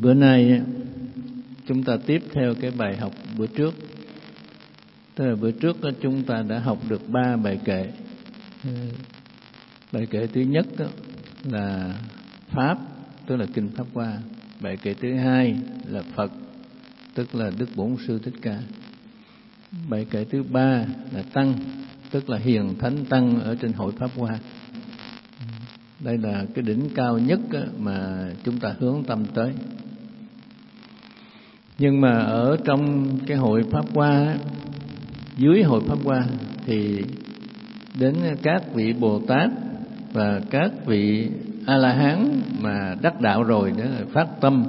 Bữa nay chúng ta tiếp theo cái bài học bữa trước. Tức là bữa trước chúng ta đã học được 3 bài kệ. Bài kệ thứ nhất là Pháp, tức là Kinh Pháp Hoa. Bài kệ thứ hai là Phật, tức là Đức Bổn Sư Thích Ca. Bài kệ thứ ba là Tăng, tức là Hiền Thánh Tăng ở trên hội Pháp Hoa. Đây là cái đỉnh cao nhất mà chúng ta hướng tâm tới. Nhưng mà ở trong cái hội Pháp Hoa, dưới hội Pháp Hoa thì đến các vị Bồ Tát và các vị A-la-hán mà đắc đạo rồi đó là phát tâm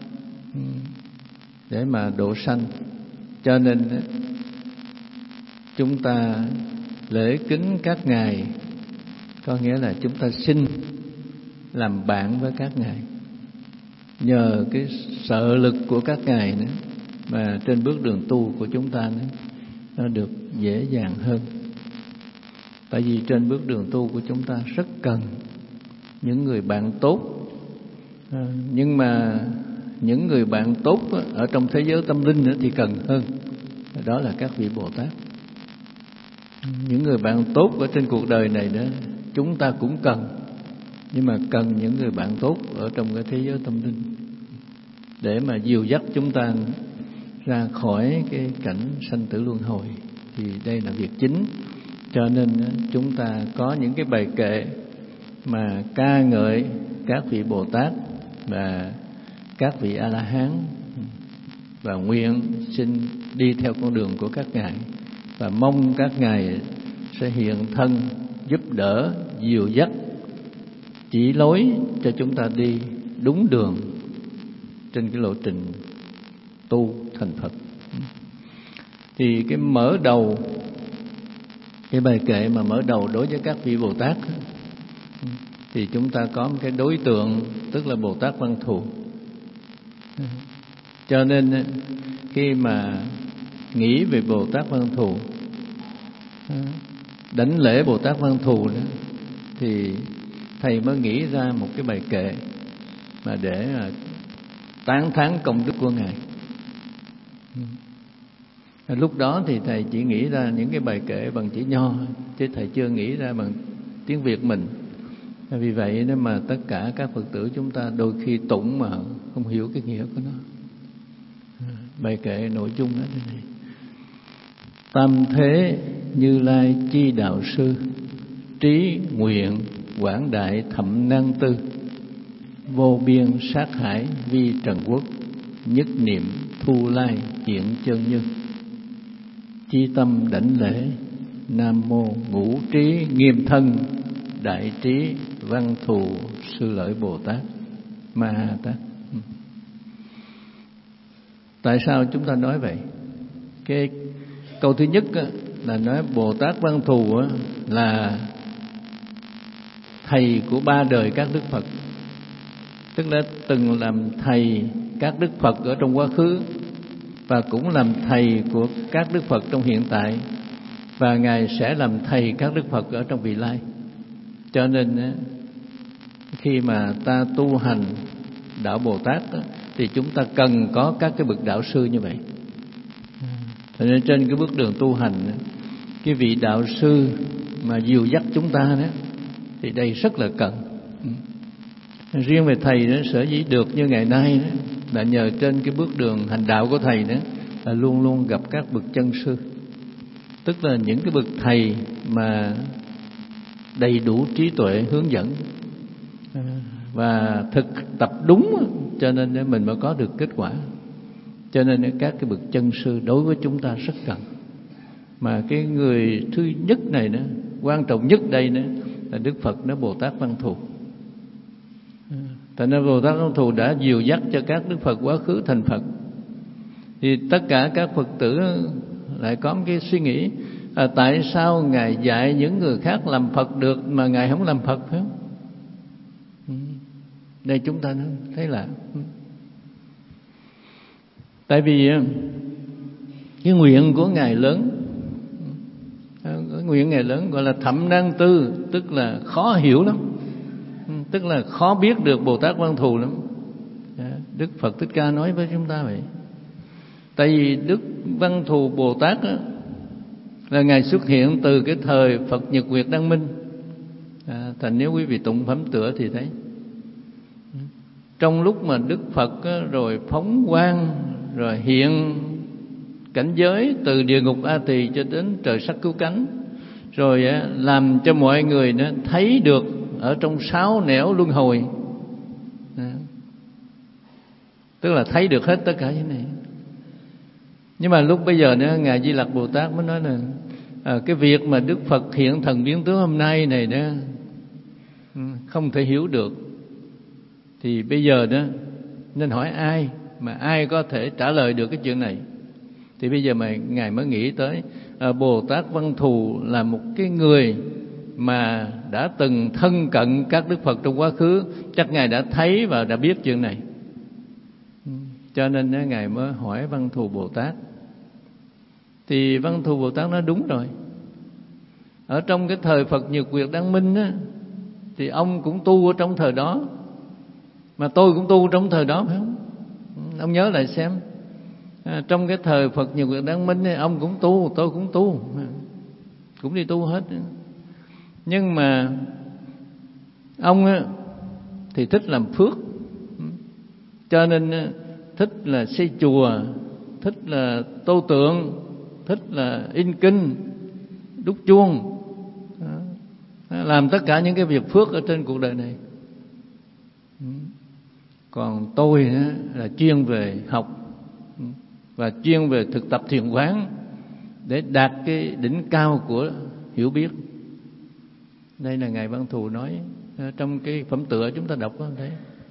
để mà độ sanh. Cho nên chúng ta lễ kính các ngài, có nghĩa là chúng ta xin làm bạn với các ngài. Nhờ cái trợ lực của các ngài nữa mà trên bước đường tu của chúng ta nó được dễ dàng hơn. Tại vì trên bước đường tu của chúng ta rất cần những người bạn tốt. Nhưng mà những người bạn tốt ở trong thế giới tâm linh nữa thì cần hơn. Đó là các vị Bồ Tát. Những người bạn tốt ở trên cuộc đời này đó chúng ta cũng cần. Nhưng mà cần những người bạn tốt ở trong cái thế giới tâm linh để mà dìu dắt chúng ta ra khỏi cái cảnh sanh tử luân hồi. Thì đây là việc chính. Cho nên chúng ta có những cái bài kệ mà ca ngợi các vị Bồ Tát và các vị A-la-hán, và nguyện xin đi theo con đường của các ngài, và mong các ngài sẽ hiện thân giúp đỡ, dìu dắt, chỉ lối cho chúng ta đi đúng đường trên cái lộ trình tu thành Phật. Thì cái mở đầu, cái bài kệ mà mở đầu đối với các vị Bồ Tát thì chúng ta có một cái đối tượng, tức là Bồ Tát Văn Thù. Cho nên khi mà nghĩ về Bồ Tát Văn Thù, đảnh lễ Bồ Tát Văn Thù đó, thì thầy mới nghĩ ra một cái bài kệ mà để tán thán công đức của ngài. Lúc đó thì thầy chỉ nghĩ ra những cái bài kệ bằng chữ Nho, chứ thầy chưa nghĩ ra bằng tiếng Việt mình. Vì vậy nên mà tất cả các Phật tử chúng ta đôi khi tụng mà không hiểu cái nghĩa của nó. Bài kệ nội dung đó thế này: Tam thế Như Lai chi đạo sư, trí nguyện quảng đại thậm năng tư, vô biên sát hải vi trần quốc, nhất niệm thu lai hiện chân như. Chi tâm đảnh lễ Nam mô ngũ trí nghiêm thân, đại trí Văn Thù sư lợi Bồ Tát Ma Ha Tát. Tại sao chúng ta nói vậy? Cái câu thứ nhất là nói Bồ Tát Văn Thù là thầy của 3 đời các Đức Phật, tức là từng làm thầy các Đức Phật ở trong quá khứ, và cũng làm thầy của các Đức Phật trong hiện tại, và ngài sẽ làm thầy các Đức Phật ở trong vị lai. Cho nên khi mà ta tu hành đạo Bồ Tát thì chúng ta cần có các cái bậc đạo sư như vậy. Cho nên trên cái bước đường tu hành, cái vị đạo sư mà dìu dắt chúng ta đó thì đây rất là cần. Riêng về thầy đó, sở dĩ được như ngày nay đó, là nhờ trên cái bước đường hành đạo của thầy đó là luôn luôn gặp các bậc chân sư, tức là những cái bậc thầy mà đầy đủ trí tuệ hướng dẫn và thực tập đúng, cho nên mình mới có được kết quả. Cho nên các cái bậc chân sư đối với chúng ta rất cần. Mà cái người thứ nhất này nữa, quan trọng nhất đây nữa là Đức Phật, nó Bồ Tát Văn Thù. Thành ra Bồ Tát Văn Thù đã dìu dắt cho các Đức Phật quá khứ thành Phật. Thì tất cả các Phật tử lại có một cái suy nghĩ tại sao ngài dạy những người khác làm Phật được mà ngài không làm Phật, phải không? Đây chúng ta thấy là tại vì cái nguyện của ngài lớn, cái nguyện ngài lớn gọi là thậm năng tư, tức là khó hiểu lắm, tức là khó biết được Bồ Tát Văn Thù lắm. Đức Phật Thích Ca nói với chúng ta vậy. Tại vì Đức Văn Thù Bồ Tát á, là Ngài xuất hiện từ cái thời Phật Nhật Nguyệt Đăng Minh. Thành nếu quý vị tụng phẩm tựa thì thấy, trong lúc mà Đức Phật á, rồi phóng quang, rồi hiện cảnh giới từ địa ngục A Tỳ cho đến trời sắc cứu cánh, rồi á, làm cho mọi người nó thấy được ở trong 6 nẻo luân hồi. Tức là thấy được hết tất cả những này. Nhưng mà lúc bây giờ nữa, Ngài Di Lặc Bồ Tát mới nói là cái việc mà Đức Phật hiện thần biến tướng hôm nay này đó không thể hiểu được. Thì bây giờ đó nên hỏi ai, mà ai có thể trả lời được cái chuyện này. Thì bây giờ mà Ngài mới nghĩ tới Bồ Tát Văn Thù là một cái người mà đã từng thân cận các Đức Phật trong quá khứ, chắc Ngài đã thấy và đã biết chuyện này. Cho nên Ngài mới hỏi Văn Thù Bồ Tát. Thì Văn Thù Bồ Tát nói đúng rồi. Ở trong cái thời Phật Nhật Nguyệt Đăng Minh á, thì ông cũng tu ở trong thời đó, mà tôi cũng tu trong thời đó, phải không? Ông nhớ lại xem, trong cái thời Phật Nhật Nguyệt Đăng Minh ấy, ông cũng tu, tôi cũng tu, cũng đi tu hết. Nhưng mà ông á, thì thích làm phước, cho nên thích là xây chùa, thích là tô tượng, thích là in kinh, đúc chuông, làm tất cả những cái việc phước ở trên cuộc đời này. Còn tôi là chuyên về học và chuyên về thực tập thiền quán để đạt cái đỉnh cao của hiểu biết. Đây là Ngài Văn Thù nói trong cái phẩm tựa chúng ta đọc có thấy.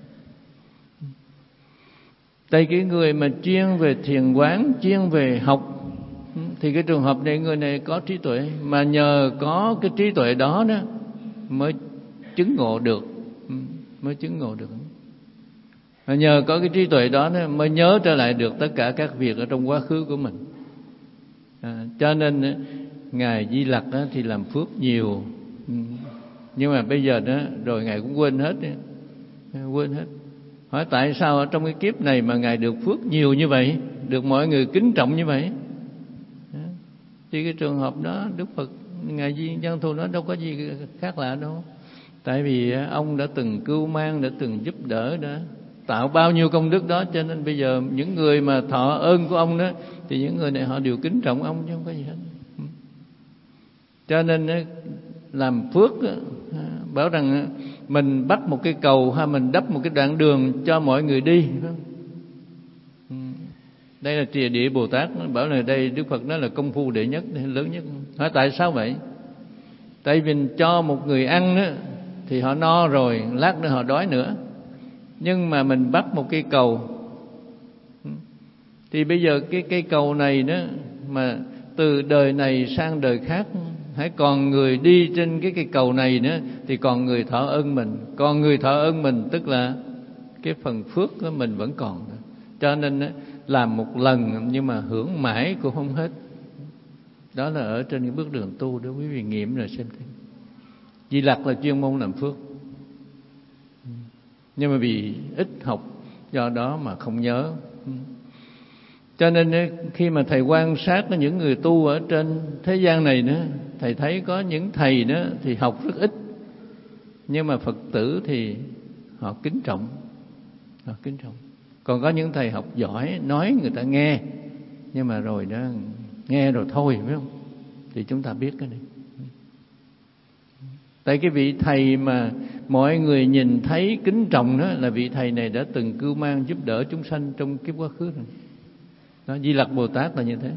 Tại cái người mà chuyên về thiền quán, chuyên về học, thì cái trường hợp này người này có trí tuệ, mà nhờ có cái trí tuệ đó đó mới chứng ngộ được, mới chứng ngộ được. Và nhờ có cái trí tuệ đó mới nhớ trở lại được tất cả các việc ở trong quá khứ của mình. Cho nên Ngài Di Lặc thì làm phước nhiều, nhưng mà bây giờ đó rồi Ngài cũng quên hết, quên hết. Hỏi tại sao ở trong cái kiếp này mà Ngài được phước nhiều như vậy, được mọi người kính trọng như vậy? Thì cái trường hợp đó Đức Phật Ngài Di Văn Thù nói đâu có gì khác lạ đâu. Tại vì ông đã từng cưu mang, đã từng giúp đỡ, đã tạo bao nhiêu công đức đó, cho nên bây giờ những người mà thọ ơn của ông đó thì những người này họ đều kính trọng ông chứ không có gì hết. Cho nên làm phước, bảo rằng mình bắt một cái cầu hay mình đắp một cái đoạn đường cho mọi người đi, phải không? Đây là Trì Địa Bồ Tát bảo là đây Đức Phật nói là công phu đệ nhất, lớn nhất. Hỏi tại sao vậy? Tại vì mình cho một người ăn đó thì họ no rồi, lát nữa họ đói nữa. Nhưng mà mình bắt một cây cầu, thì bây giờ cái cây cầu này đó mà từ đời này sang đời khác, hãy còn người đi trên cái cây cầu này nữa thì còn người thọ ơn mình. Còn người thọ ơn mình tức là cái phần phước của mình vẫn còn. Cho nên làm một lần nhưng mà hưởng mãi cũng không hết. Đó là ở trên cái bước đường tu đó, quý vị nghiệm rồi xem thấy. Di Lặc là chuyên môn làm phước, nhưng mà vì ít học do đó mà không nhớ. Cho nên khi mà thầy quan sát những người tu ở trên thế gian này nữa, thầy thấy có những thầy đó thì học rất ít, nhưng mà Phật tử thì họ kính trọng, họ kính trọng. Còn có những thầy học giỏi, nói người ta nghe, nhưng mà rồi đó nghe rồi thôi, phải không? Thì chúng ta biết cái này. Tại cái vị thầy mà mọi người nhìn thấy kính trọng đó là vị thầy này đã từng cưu mang giúp đỡ chúng sanh trong kiếp quá khứ rồi. Đó, Di Lặc Bồ Tát là như thế.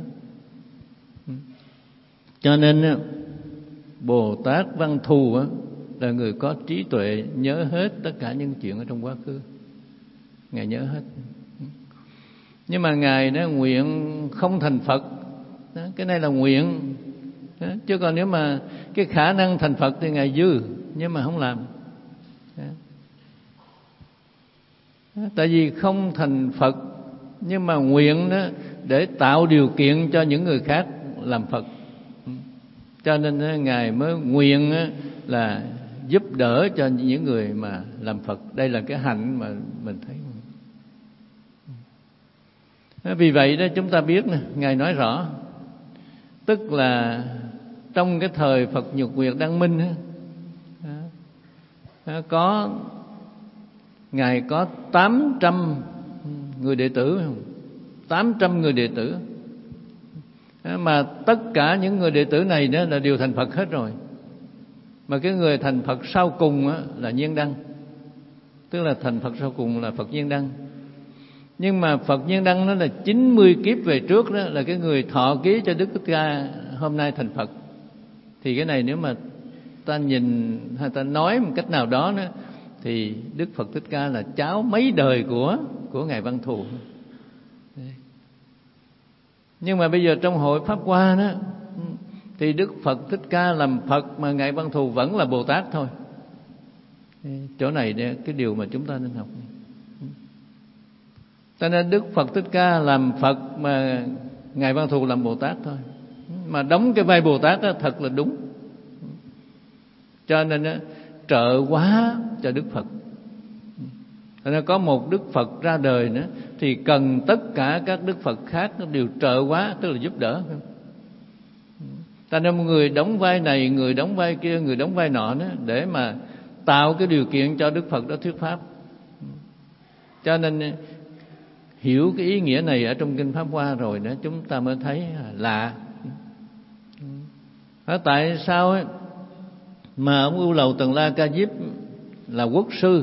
Cho nên Bồ Tát Văn Thù là người có trí tuệ, nhớ hết tất cả những chuyện ở trong quá khứ. Ngài nhớ hết. Nhưng mà Ngài đó nguyện không thành Phật. Đó, cái này là nguyện. Đó, chứ còn nếu mà cái khả năng thành Phật thì Ngài dư, nhưng mà không làm. Đó. Đó, tại vì không thành Phật, nhưng mà nguyện đó để tạo điều kiện cho những người khác làm Phật. Cho nên Ngài mới nguyện là giúp đỡ cho những người mà làm Phật. Đây là cái hạnh mà mình thấy. Vì vậy đó chúng ta biết nè, Ngài nói rõ, tức là trong cái thời Phật Nhật Nguyệt Đăng Minh Ngài có 800 người đệ tử, 800 người đệ tử, mà tất cả những người đệ tử này đó là đều thành Phật hết rồi. Mà cái người thành Phật sau cùng là Nhiên Đăng, tức là thành Phật sau cùng là Phật Nhiên Đăng. Nhưng mà Phật Nhiên Đăng nó là 90 kiếp về trước đó, là cái người thọ ký cho Đức Thích Ca hôm nay thành Phật. Thì cái này nếu mà ta nhìn hay ta nói một cách nào đó nữa, thì Đức Phật Thích Ca là cháu mấy đời của Ngài Văn Thù. Nhưng mà bây giờ trong hội Pháp Hoa đó, thì Đức Phật Thích Ca làm Phật mà Ngài Văn Thù vẫn là Bồ Tát thôi. Chỗ này cái điều mà chúng ta nên học. Cho nên Đức Phật Thích Ca làm Phật mà Ngài Văn Thù làm Bồ Tát thôi. Mà đóng cái vai Bồ Tát đó thật là đúng. Cho nên trợ hóa cho Đức Phật. Cho nên có một Đức Phật ra đời nữa thì cần tất cả các Đức Phật khác đều trợ hóa, tức là giúp đỡ. Ta nên một người đóng vai này, người đóng vai kia, người đóng vai nọ nữa, để mà tạo cái điều kiện cho Đức Phật đó thuyết pháp. Cho nên hiểu cái ý nghĩa này ở trong Kinh Pháp Hoa rồi đó, chúng ta mới thấy lạ. Tại sao ấy mà ông Ưu Lầu Tần La Ca Diếp là quốc sư,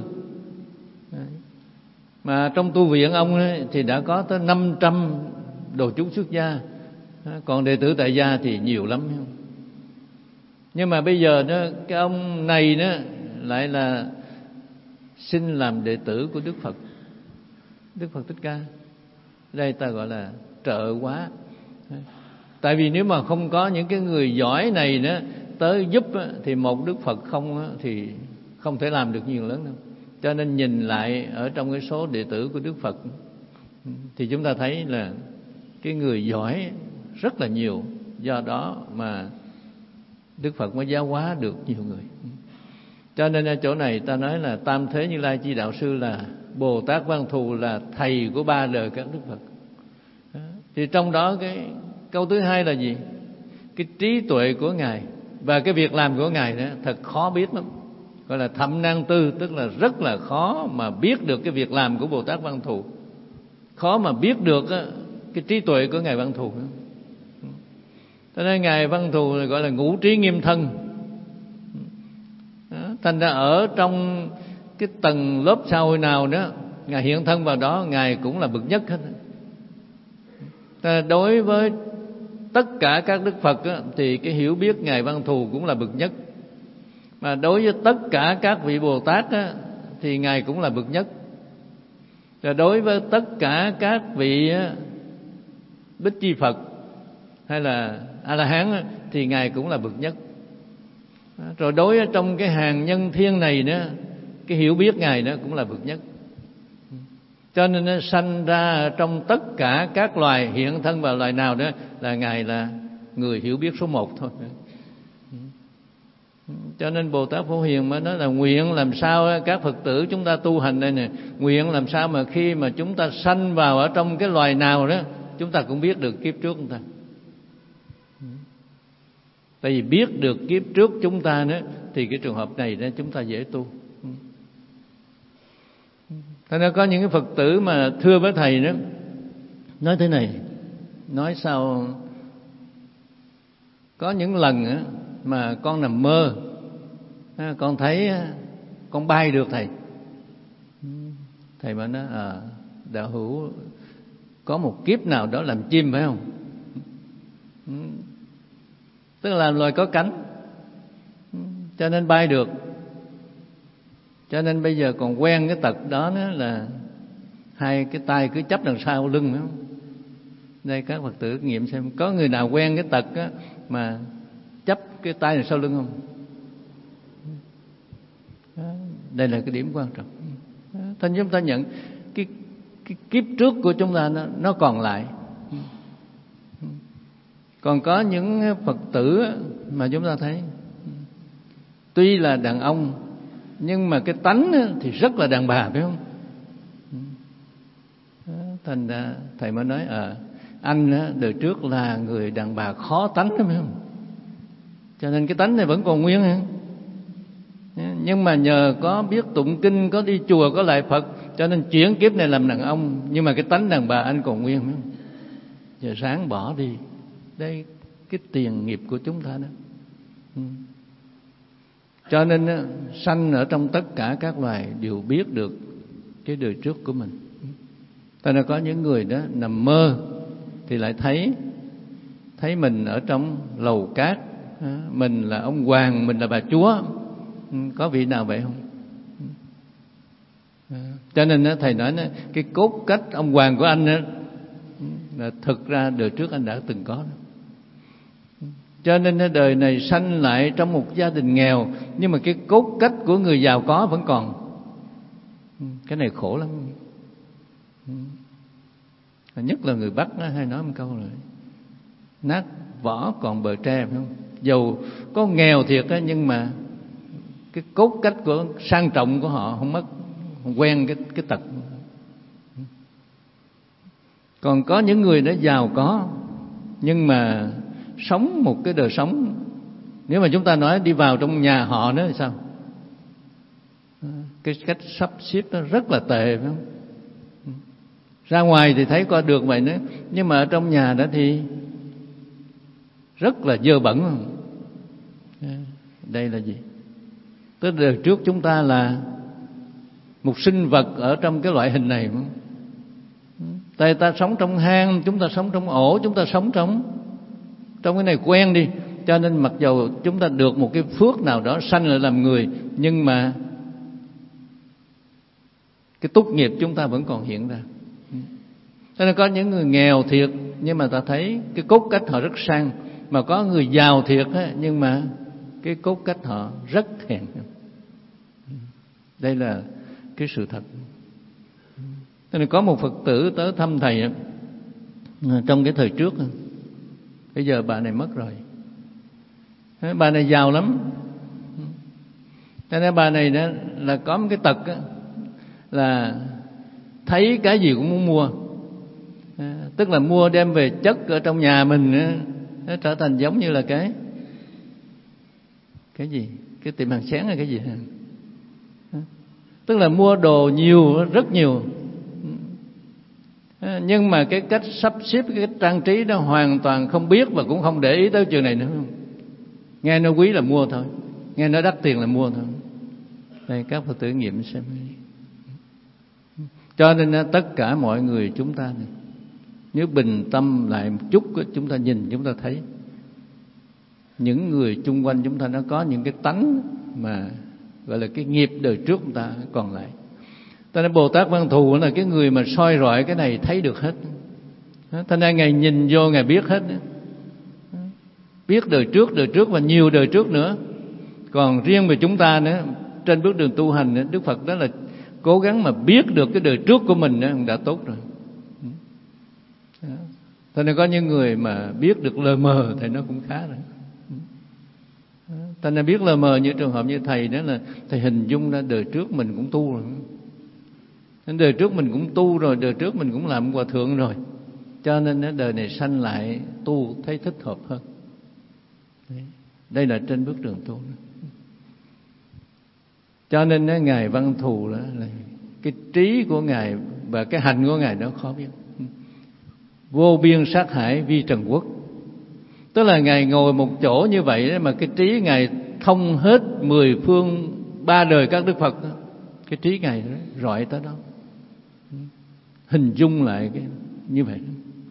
mà trong tu viện ông ấy thì đã có tới 500 đồ chúng xuất gia, còn đệ tử tại gia thì nhiều lắm. Nhưng mà bây giờ đó, cái ông này đó lại là xin làm đệ tử của Đức Phật, Đức Phật Thích Ca. Đây ta gọi là trợ hóa. Tại vì nếu mà không có những cái người giỏi này đó tới giúp thì một Đức Phật không thì không thể làm được nhiều lớn đâu. Cho nên nhìn lại ở trong cái số đệ tử của Đức Phật thì chúng ta thấy là cái người giỏi rất là nhiều. Do đó mà Đức Phật mới giáo hóa được nhiều người. Cho nên ở chỗ này ta nói là Tam Thế Như Lai Chi Đạo Sư là Bồ Tát Văn Thù là thầy của ba đời các Đức Phật. Thì trong đó cái câu thứ hai là gì? Cái trí tuệ của Ngài và cái việc làm của Ngài đó thật khó biết lắm. Gọi là thậm năng tư, tức là rất là khó mà biết được cái việc làm của Bồ Tát Văn Thù. Khó mà biết được cái trí tuệ của Ngài Văn Thù. Cho nên Ngài Văn Thù gọi là ngũ trí nghiêm thân. Thành ra ở trong cái tầng lớp xã hội nào đó, Ngài hiện thân vào đó, Ngài cũng là bậc nhất hết. Đối với tất cả các Đức Phật thì cái hiểu biết Ngài Văn Thù cũng là bậc nhất. Mà đối với tất cả các vị Bồ Tát thì Ngài cũng là bậc nhất. Rồi đối với tất cả các vị Bích Chi Phật hay là A-la-hán thì Ngài cũng là bậc nhất. Rồi đối với trong cái hàng nhân thiên này nữa, cái hiểu biết Ngài đó cũng là bậc nhất. Cho nên nó sanh ra trong tất cả các loài, hiện thân vào loài nào đó là Ngài là người hiểu biết số 1 thôi. Cho nên Bồ Tát Phổ Hiền mới nói là nguyện làm sao các Phật tử chúng ta tu hành đây nè, nguyện làm sao mà khi mà chúng ta sanh vào ở trong cái loài nào đó, chúng ta cũng biết được kiếp trước chúng ta. Tại vì biết được kiếp trước chúng ta nữa thì cái trường hợp này đó chúng ta dễ tu. Thế nên có những cái Phật tử mà thưa với thầy đó, nói thế này, nói sao có những lần mà con nằm mơ, con thấy con bay được thầy. Thầy bảo nó đạo hữu có một kiếp nào đó làm chim phải không? Tức là loài có cánh, cho nên bay được. Cho nên bây giờ còn quen cái tật đó nữa là hai cái tay cứ chấp đằng sau lưng phải không? Đây các Phật tử nghiệm xem có người nào quen cái tật mà chấp cái tay đằng sau lưng không? Đây là cái điểm quan trọng. Thành chúng ta nhận cái kiếp trước của chúng ta nó còn lại. Còn có những Phật tử mà chúng ta thấy tuy là đàn ông nhưng mà cái tánh thì rất là đàn bà phải không? Thành ra thầy mới nói anh á, đời trước là người đàn bà khó tánh lắm, phải không? Cho nên cái tánh này vẫn còn nguyên hả? Nhưng mà nhờ có biết tụng kinh, có đi chùa, có lại Phật, cho nên chuyển kiếp này làm đàn ông. Nhưng mà cái tánh đàn bà anh còn nguyên, phải không? Giờ ráng bỏ đi. Đây cái tiền nghiệp của chúng ta đó. Cho nên sanh ở trong tất cả các loài đều biết được cái đời trước của mình. Cho nên có những người đó nằm mơ thì lại thấy mình ở trong lầu cát, mình là ông hoàng, mình là bà chúa. Có vị nào vậy không? Cho nên thầy nói cái cốt cách ông hoàng của anh là thực ra đời trước anh đã từng có đó. Cho nên đời này sanh lại trong một gia đình nghèo, nhưng mà cái cốt cách của người giàu có vẫn còn. Cái này khổ lắm. Nhất là người Bắc hay nói một câu rồi: nát vỏ còn bờ tre, phải không? Dầu có nghèo thiệt á, nhưng mà cái cốt cách của sang trọng của họ không mất, không quen cái tật. Còn có những người nó giàu có nhưng mà sống một cái đời sống, nếu mà chúng ta nói đi vào trong nhà họ nữa thì sao? Cái cách sắp xếp nó rất là tệ, phải không? Ra ngoài thì thấy có được vậy nữa, nhưng mà ở trong nhà đó thì rất là dơ bẩn. Đây là gì? Tới đời trước chúng ta là một sinh vật ở trong cái loại hình này. Tại ta sống trong hang, chúng ta sống trong ổ, chúng ta sống trong cái này quen đi. Cho nên mặc dầu chúng ta được một cái phước nào đó sanh lại làm người, nhưng mà cái túc nghiệp chúng ta vẫn còn hiện ra. Cho nên có những người nghèo thiệt, nhưng mà ta thấy cái cốt cách họ rất sang. Mà có người giàu thiệt nhưng mà cái cốt cách họ rất hèn. Đây là cái sự thật. Cho nên có một Phật tử tới thăm thầy trong cái thời trước. Bây giờ bà này mất rồi. Bà này giàu lắm. Cho nên bà này đó là có một cái tật là thấy cái gì cũng muốn mua. Tức là mua đem về chất ở trong nhà mình, nó trở thành giống như là cái gì? Cái tiệm hàng sáng hay cái gì? Tức là mua đồ nhiều, rất nhiều. Nhưng mà cái cách sắp xếp, cái cách trang trí đó hoàn toàn không biết và cũng không để ý tới chuyện này nữa. Nghe nó quý là mua thôi, nghe nó đắt tiền là mua thôi. Đây các Phật tử nghiệm xem. Cho nên tất cả mọi người chúng ta này, nếu bình tâm lại một chút, chúng ta nhìn, chúng ta thấy những người chung quanh chúng ta nó có những cái tánh mà gọi là cái nghiệp đời trước chúng ta còn lại. Cho nên Bồ Tát Văn Thù là cái người mà soi rọi cái này thấy được hết. Cho nên Ngài nhìn vô Ngài biết hết. Biết đời trước và nhiều đời trước nữa. Còn riêng về chúng ta nữa, trên bước đường tu hành, Đức Phật đó là cố gắng mà biết được cái đời trước của mình cũng đã tốt rồi. Cho nên có những người mà biết được lờ mờ thì nó cũng khá rồi. Cho nên biết lờ mờ như trường hợp như thầy đó là thầy hình dung ra đời trước mình cũng tu rồi. Đời trước mình cũng tu rồi, đời trước mình cũng làm hòa thượng rồi. Cho nên đời này sanh lại tu thấy thích hợp hơn. Đây là trên bước đường tu. Cho nên Ngài Văn Thù đó là cái trí của Ngài và cái hành của Ngài đó khó biết. Vô biên sát hải vi trần quốc. Tức là Ngài ngồi một chỗ như vậy mà cái trí Ngài thông hết 10 phương 3 đời các Đức Phật. Cái trí Ngài rọi tới đó. Hình dung lại cái như vậy.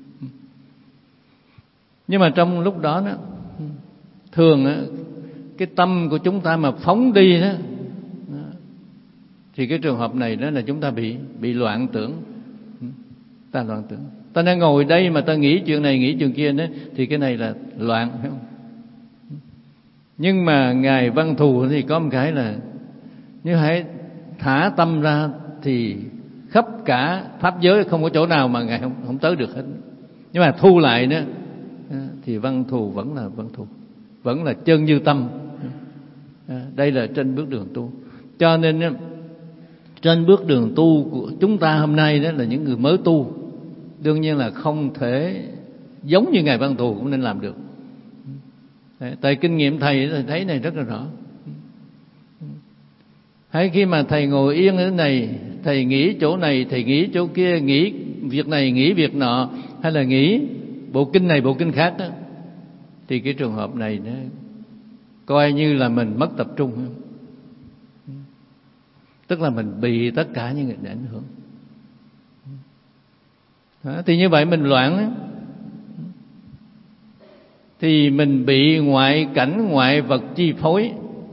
Nhưng mà trong lúc đó thường cái tâm của chúng ta mà phóng đi đó, thì cái trường hợp này đó là chúng ta bị loạn tưởng. Ta loạn tưởng. Ta đang ngồi đây mà ta nghĩ chuyện này, nghĩ chuyện kia đó, thì cái này là loạn, phải không? Nhưng mà Ngài Văn Thù thì có một cái là nếu hãy thả tâm ra thì khắp cả pháp giới không có chỗ nào mà Ngài không tới được hết. Nhưng mà thu lại đó thì Văn Thù vẫn là Văn Thù, vẫn là chân như tâm. Đây là trên bước đường tu. Cho nên trên bước đường tu của chúng ta hôm nay đó là những người mới tu. đương nhiên là không thể giống như Ngài Văn Thù cũng nên làm được. Tại kinh nghiệm thầy thấy này rất là rõ. Hay khi mà thầy ngồi yên ở này, thầy nghĩ chỗ này, thầy nghĩ chỗ kia, nghĩ việc này, nghĩ việc nọ, hay là nghĩ bộ kinh này, bộ kinh khác đó, thì cái trường hợp này nó coi như là mình mất tập trung. Tức là mình bị tất cả những người ảnh hưởng. Thì như vậy mình loạn đó. Thì mình bị ngoại cảnh, ngoại vật chi phối.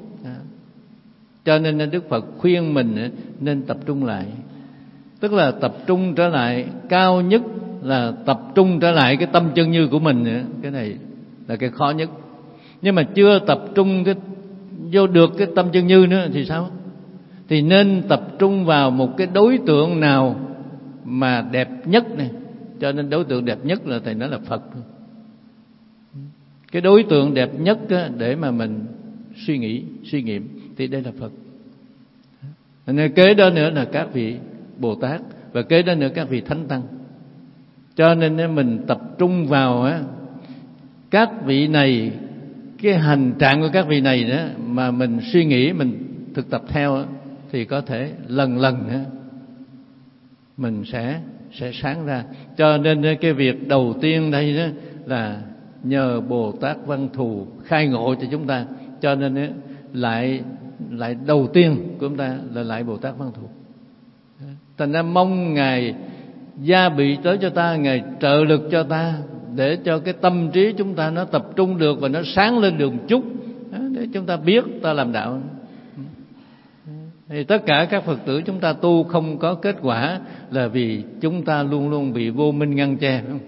Cho nên Đức Phật khuyên mình nên tập trung lại. Tức là tập trung trở lại, cao nhất là tập trung trở lại cái tâm chân như của mình. Cái này là cái khó nhất. Nhưng mà chưa tập trung vô được cái tâm chân như nữa thì sao? Thì nên tập trung vào một cái đối tượng nào mà đẹp nhất này. Cho nên đối tượng đẹp nhất là thầy nói là Phật. Cái đối tượng đẹp nhất để mà mình suy nghĩ, suy nghiệm thì đây là Phật. Nên kế đó nữa là các vị Bồ Tát, và kế đó nữa các vị Thánh Tăng. Cho nên mình tập trung vào các vị này, cái hành trạng của các vị này đó mà mình suy nghĩ, mình thực tập theo thì có thể lần lần mình sẽ sáng ra. Cho nên cái việc đầu tiên đây đó là nhờ Bồ Tát Văn Thù khai ngộ cho chúng ta. Cho nên lại đầu tiên của chúng ta là lại Bồ Tát Văn Thù. Thành ra mong Ngài gia bị tới cho ta, Ngài trợ lực cho ta, để cho cái tâm trí chúng ta nó tập trung được và nó sáng lên được một chút, để chúng ta biết ta làm đạo. Thì tất cả các Phật tử chúng ta tu không có kết quả là vì chúng ta luôn luôn bị vô minh ngăn che, phải không?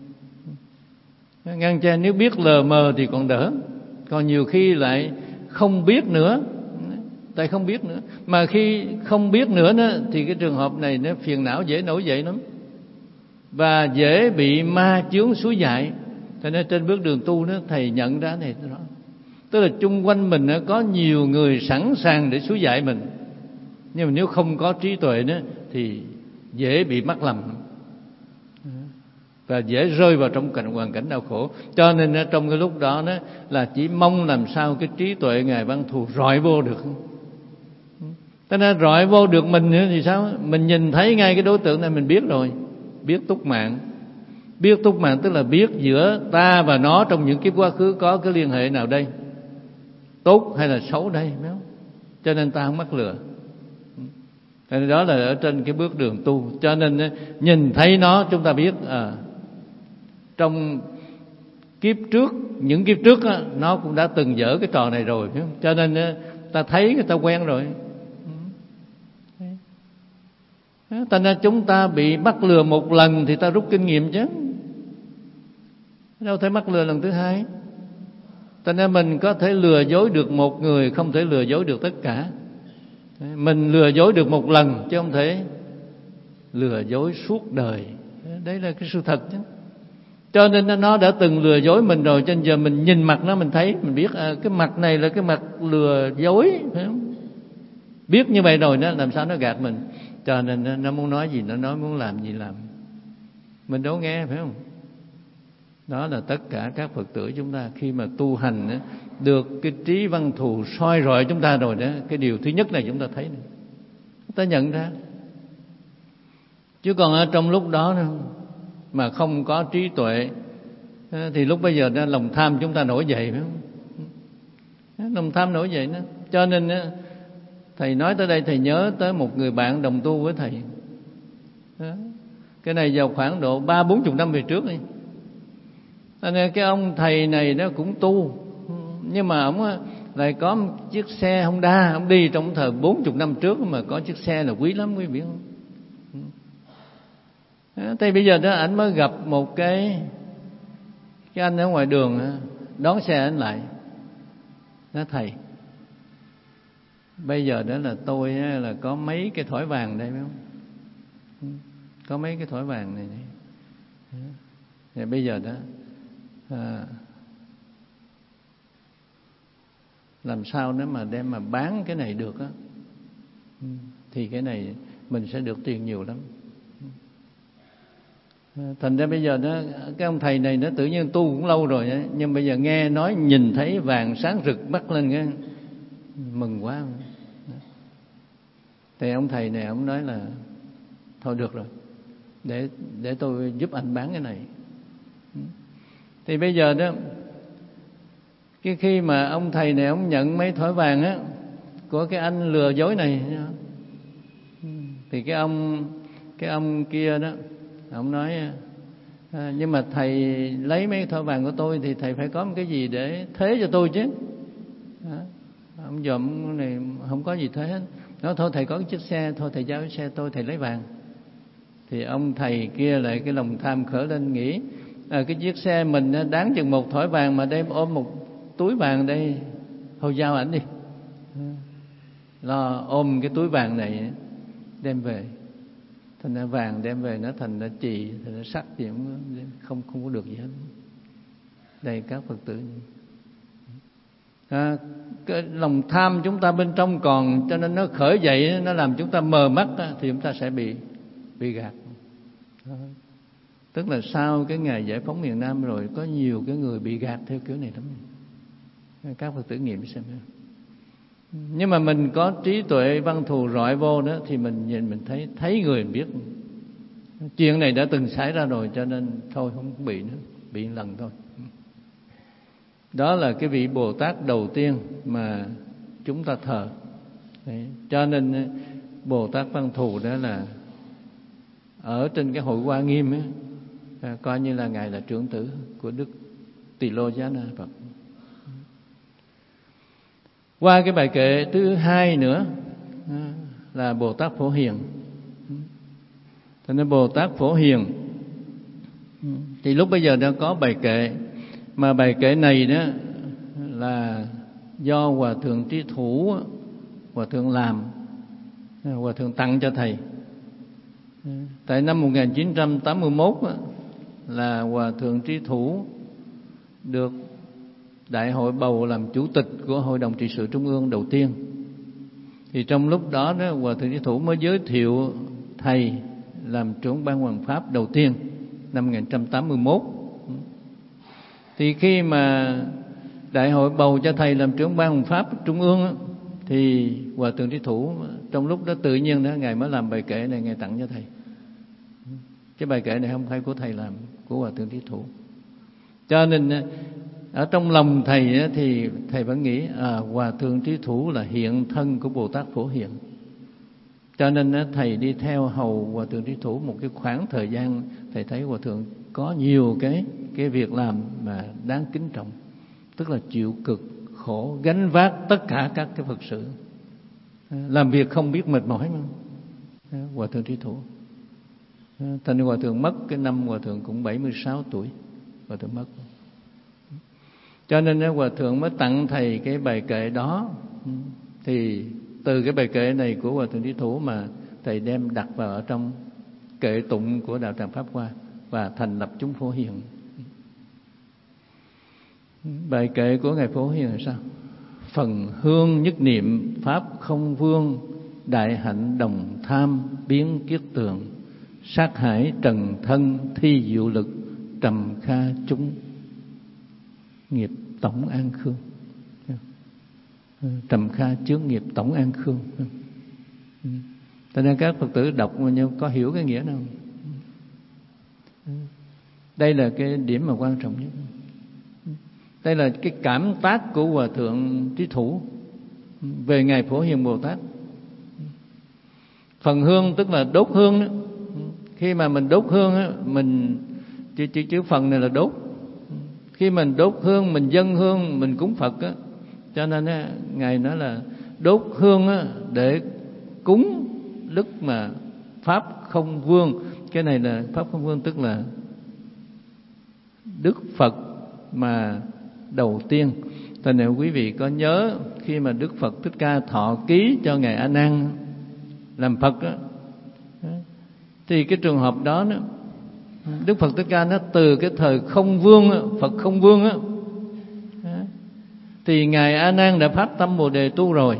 Ngăn che, nếu biết lờ mờ thì còn đỡ, còn nhiều khi lại không biết nữa. Tại không biết nữa, mà khi không biết nữa đó, thì cái trường hợp này nó phiền não dễ nổi dậy lắm, và dễ bị ma chướng xúi dại. Cho nên trên bước đường tu đó, thầy nhận ra này đó. Tức là chung quanh mình có nhiều người sẵn sàng để xúi dại mình, nhưng mà nếu không có trí tuệ đó thì dễ bị mắc lầm và dễ rơi vào trong hoàn cảnh đau khổ. Cho nên trong cái lúc đó là chỉ mong làm sao cái trí tuệ Ngài Văn Thù rọi vô được. Cho nên rọi vô được mình nữa thì sao? Mình nhìn thấy ngay cái đối tượng này mình biết rồi. Biết túc mạng. Biết túc mạng tức là biết giữa ta và nó trong những kiếp quá khứ có cái liên hệ nào đây, tốt hay là xấu đây, phải không? Cho nên ta không mắc lừa. Cho nên đó là ở trên cái bước đường tu. Cho nên nhìn thấy nó chúng ta biết trong kiếp trước, những kiếp trước nó cũng đã từng dở cái trò này rồi, phải không? Cho nên ta thấy người ta quen rồi. Thành ra chúng ta bị mắc lừa một lần thì ta rút kinh nghiệm chứ, đâu thể mắc lừa lần thứ hai. Thành ra mình có thể lừa dối được một người, không thể lừa dối được tất cả. Mình lừa dối được một lần chứ không thể lừa dối suốt đời. Đấy là cái sự thật chứ. Cho nên nó đã từng lừa dối mình rồi, cho nên giờ mình nhìn mặt nó mình thấy, mình biết cái mặt này là cái mặt lừa dối, phải không? Biết như vậy rồi đó, làm sao nó gạt mình. Cho nên nó muốn nói gì nó nói, muốn làm gì làm, mình đâu nghe, phải không? Đó là tất cả các Phật tử chúng ta khi mà tu hành được cái trí Văn Thù soi rọi chúng ta rồi đó, cái điều thứ nhất này chúng ta thấy này, chúng ta nhận ra. Chứ còn ở trong lúc đó mà không có trí tuệ thì lúc bây giờ lòng tham chúng ta nổi dậy, phải không? Lòng tham nổi dậy nữa. Cho nên thầy nói tới đây, thầy nhớ tới một người bạn đồng tu với thầy. Cái này vào khoảng độ 30-40 năm về trước đi. Nên cái ông thầy này nó cũng tu, nhưng mà ông lại có một chiếc xe Honda. Ông đi trong thời 40 năm trước mà có chiếc xe là quý lắm, quý vị không? Thế bây giờ đó ảnh mới gặp một cái anh ở ngoài đường đón xe ảnh lại, nói thầy, bây giờ đó là tôi là có mấy cái thỏi vàng đây, phải không? Có mấy cái thỏi vàng này. Thì bây giờ đó làm sao nếu mà đem mà bán cái này được á, thì cái này mình sẽ được tiền nhiều lắm. Thành ra bây giờ đó, cái ông thầy này nó tự nhiên tu cũng lâu rồi đó, nhưng bây giờ nghe nói nhìn thấy vàng sáng rực mắt lên cái mừng quá. Thì ông thầy này ông nói là thôi được rồi, để tôi giúp anh bán cái này. Thì bây giờ đó, cái khi mà ông thầy này ông nhận mấy thỏi vàng á của cái anh lừa dối này, thì cái ông kia đó, ông nói nhưng mà thầy lấy mấy thỏi vàng của tôi thì thầy phải có một cái gì để thế cho tôi chứ. Ông dòm này không có gì thế hết. Nói thôi thầy có cái chiếc xe, thôi thầy giao cái xe tôi, thầy lấy vàng. Thì ông thầy kia lại cái lòng tham khởi lên, nghĩ cái chiếc xe mình đáng chừng một thỏi vàng mà đem ôm một túi vàng đây, thôi giao ảnh đi, lo ôm cái túi vàng này đem về. Thành ra vàng đem về nó thành ra chì, thành ra sắt gì không có được gì hết. Đây các Phật tử, cái lòng tham chúng ta bên trong còn, cho nên nó khởi dậy, nó làm chúng ta mờ mắt thì chúng ta sẽ bị gạt. Tức là sau cái ngày giải phóng miền Nam rồi, có nhiều cái người bị gạt theo kiểu này lắm. Các Phật tử nghiệm xem. Nhưng mà mình có trí tuệ văn thù rọi vô đó, thì mình nhìn mình thấy người mình biết chuyện này đã từng xảy ra rồi, cho nên thôi không bị nữa, bị một lần thôi. Đó là cái vị Bồ Tát đầu tiên mà chúng ta thờ. Đấy. Cho nên Bồ Tát Văn Thù đó là ở trên cái hội Hoa Nghiêm ấy, coi như là ngài là trưởng tử của Đức Tỳ Lô Giá Na Phật. Qua cái bài kệ thứ hai nữa là Bồ Tát Phổ Hiền. Cho nên Bồ Tát Phổ Hiền thì lúc bây giờ đã có bài kệ, mà bài kệ này đó là do Hòa Thượng Trí Thủ, Hòa Thượng làm, Hòa Thượng tặng cho thầy. Tại năm 1981 là Hòa Thượng Trí Thủ được Đại hội bầu làm chủ tịch của Hội đồng trị sự Trung ương đầu tiên. Thì trong lúc đó, Hòa Thượng Trí Thủ mới giới thiệu thầy làm trưởng ban Hoằng Pháp đầu tiên năm 1981. Thì khi mà Đại hội bầu cho thầy làm trưởng ban Hoằng Pháp Trung ương thì Hòa Thượng Trí Thủ trong lúc đó tự nhiên đó, ngài mới làm bài kệ này, ngài tặng cho thầy. Cái bài kệ này không phải của thầy làm, của Hòa Thượng Trí Thủ. Cho nên ở trong lòng thầy thì thầy vẫn nghĩ Hòa Thượng Trí Thủ là hiện thân của Bồ Tát Phổ Hiền. Cho nên thầy đi theo hầu Hòa Thượng Trí Thủ một cái khoảng thời gian, thầy thấy Hòa Thượng có nhiều cái việc làm mà đáng kính trọng. Tức là chịu cực khổ, gánh vác tất cả các cái Phật sự, làm việc không biết mệt mỏi mà. Hòa Thượng Trí Thủ. Thành Hòa Thượng mất cái năm Hòa Thượng cũng 76 tuổi. Hòa Thượng mất. Cho nên Hòa Thượng mới tặng thầy cái bài kệ đó. Thì từ cái bài kệ này của Hòa Thượng Trí Thủ mà thầy đem đặt vào ở trong kệ tụng của Đạo Tràng Pháp Hoa và thành lập chúng Phổ Hiền. Bài kệ của Ngài Phổ Hiền là sao? Phần hương nhất niệm Pháp không vương, đại hạnh đồng tham biến kiết tường, sát hải trần thân thi diệu lực, trầm kha chúng nghiệp tổng an khương. Trầm kha chướng nghiệp tổng an khương. Cho nên các Phật tử đọc nhưng có hiểu cái nghĩa nào không? Đây là cái điểm mà quan trọng nhất. Đây là cái cảm tác của Hòa Thượng Trí Thủ về Ngài Phổ Hiền Bồ Tát. Phần hương tức là đốt hương đó. Khi mà mình đốt hương á, mình chữ phần này là đốt. Khi mình đốt hương, mình dâng hương, mình cúng Phật á, cho nên á, Ngài nói là đốt hương á, để cúng đức mà Pháp không vương. Cái này là Pháp không vương, tức là Đức Phật mà đầu tiên. Thành nếu quý vị có nhớ khi mà Đức Phật Thích Ca thọ ký cho Ngài A Nan làm Phật á, thì cái trường hợp đó, Đức Phật Thích Ca nó từ cái thời không vương, Phật không vương á, thì Ngài A Nan đã phát tâm Bồ Đề tu rồi.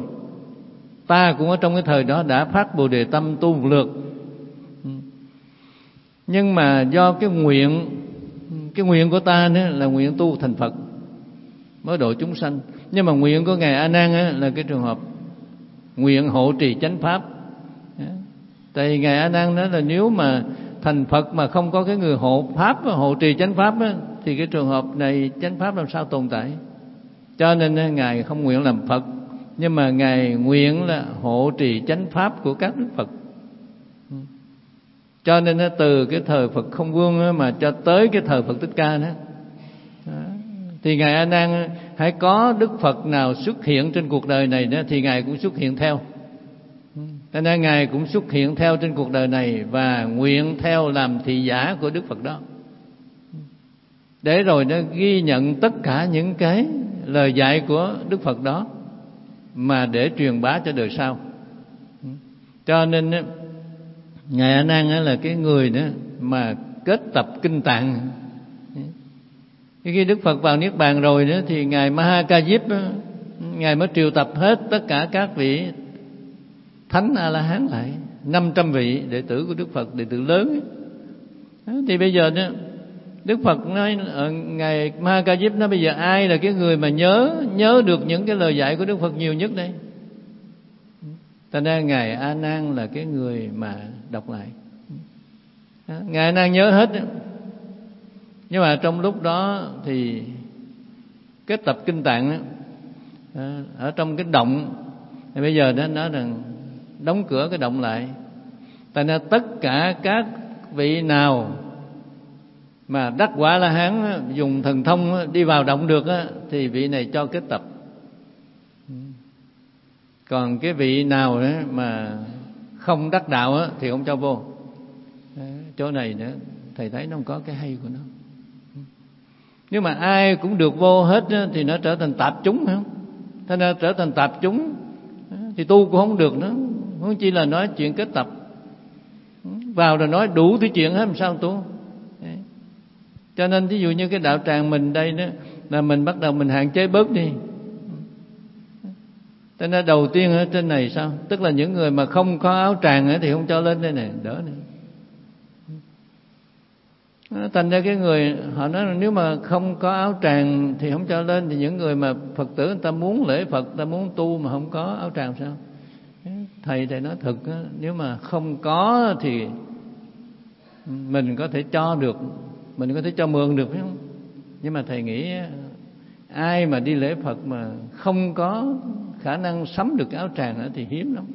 Ta cũng ở trong cái thời đó đã phát Bồ Đề tâm tu một lượt. Nhưng mà do cái nguyện của ta đó là nguyện tu thành Phật mới độ chúng sanh. Nhưng mà nguyện của ngài A Nan á, là cái trường hợp nguyện hộ trì chánh pháp. Tại vì ngài A Nan nói là nếu mà thành Phật mà không có cái người hộ pháp, hộ trì chánh pháp á, thì cái trường hợp này chánh pháp làm sao tồn tại. Cho nên ngài không nguyện làm Phật, nhưng mà ngài nguyện là hộ trì chánh pháp của các đức Phật. Cho nên từ cái thời Phật Không Vương mà cho tới cái thời Phật Thích Ca đó, thì ngài A Nan hãy có đức Phật nào xuất hiện trên cuộc đời này đó thì ngài cũng xuất hiện theo. Cho nên ngài cũng xuất hiện theo trên cuộc đời này và nguyện theo làm thị giả của đức Phật đó, để rồi nó ghi nhận tất cả những cái lời dạy của đức Phật đó mà để truyền bá cho đời sau. Cho nên ngài A Nan là cái người đó mà kết tập kinh tạng. Khi Đức Phật vào Niết Bàn rồi đó thì ngài Ma Ca Diếp ngài mới triệu tập hết tất cả các vị thánh A La Hán lại, 500 vị đệ tử của Đức Phật, đệ tử lớn. Thì bây giờ đó Đức Phật nói, ngài Ma Ca Diếp nói bây giờ ai là cái người mà nhớ được những cái lời dạy của Đức Phật nhiều nhất đây? Thành ra ngài A Nan là cái người mà đọc lại. Ngài A Nan nhớ hết. Nhưng mà trong lúc đó thì kết tập kinh tạng ở trong cái động, thì bây giờ nó nói rằng đóng cửa cái động lại. Thành ra tất cả các vị nào mà đắc quả La Hán dùng thần thông đi vào động được thì vị này cho kết tập. Còn cái vị nào đó mà không đắc đạo thì không cho vô. Chỗ này nữa thầy thấy nó không có cái hay của nó. Nếu mà ai cũng được vô hết thì nó trở thành tạp chúng, phải không? Thế nên trở thành tạp chúng thì tu cũng không được nữa. Không chỉ là nói chuyện kết tập, vào rồi nói đủ thứ chuyện hết, làm sao tu. Cho nên ví dụ như cái đạo tràng mình đây đó, là mình bắt đầu mình hạn chế bớt đi. Cho nên đầu tiên ở trên này sao? Tức là những người mà không có áo tràng thì không cho lên đây này, đỡ này. Thành ra cái người họ nói là nếu mà không có áo tràng thì không cho lên, thì những người mà Phật tử người ta muốn lễ Phật, người ta muốn tu mà không có áo tràng sao? Thầy nói thật, nếu mà không có thì mình có thể cho được, mình có thể cho mượn được, phải không? Nhưng mà thầy nghĩ ai mà đi lễ Phật mà không có khả năng sắm được cái áo tràng thì hiếm lắm.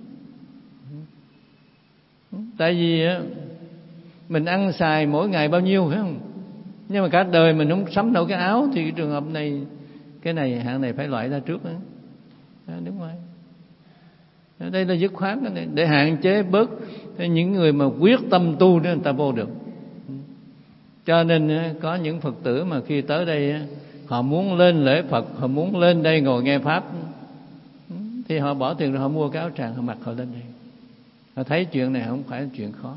Tại vì mình ăn xài mỗi ngày bao nhiêu, phải không? Nhưng mà cả đời mình không sắm đâu cái áo, thì cái trường hợp này, cái này hạng này phải loại ra trước đó. Đúng rồi. Đây là dứt khoát này, để hạn chế bớt những người mà quyết tâm tu đó người ta vô được. Cho nên có những Phật tử mà khi tới đây họ muốn lên lễ Phật, họ muốn lên đây ngồi nghe Pháp, thì họ bỏ tiền rồi họ mua cái áo tràng, họ mặc họ lên đây. Họ thấy chuyện này không phải là chuyện khó.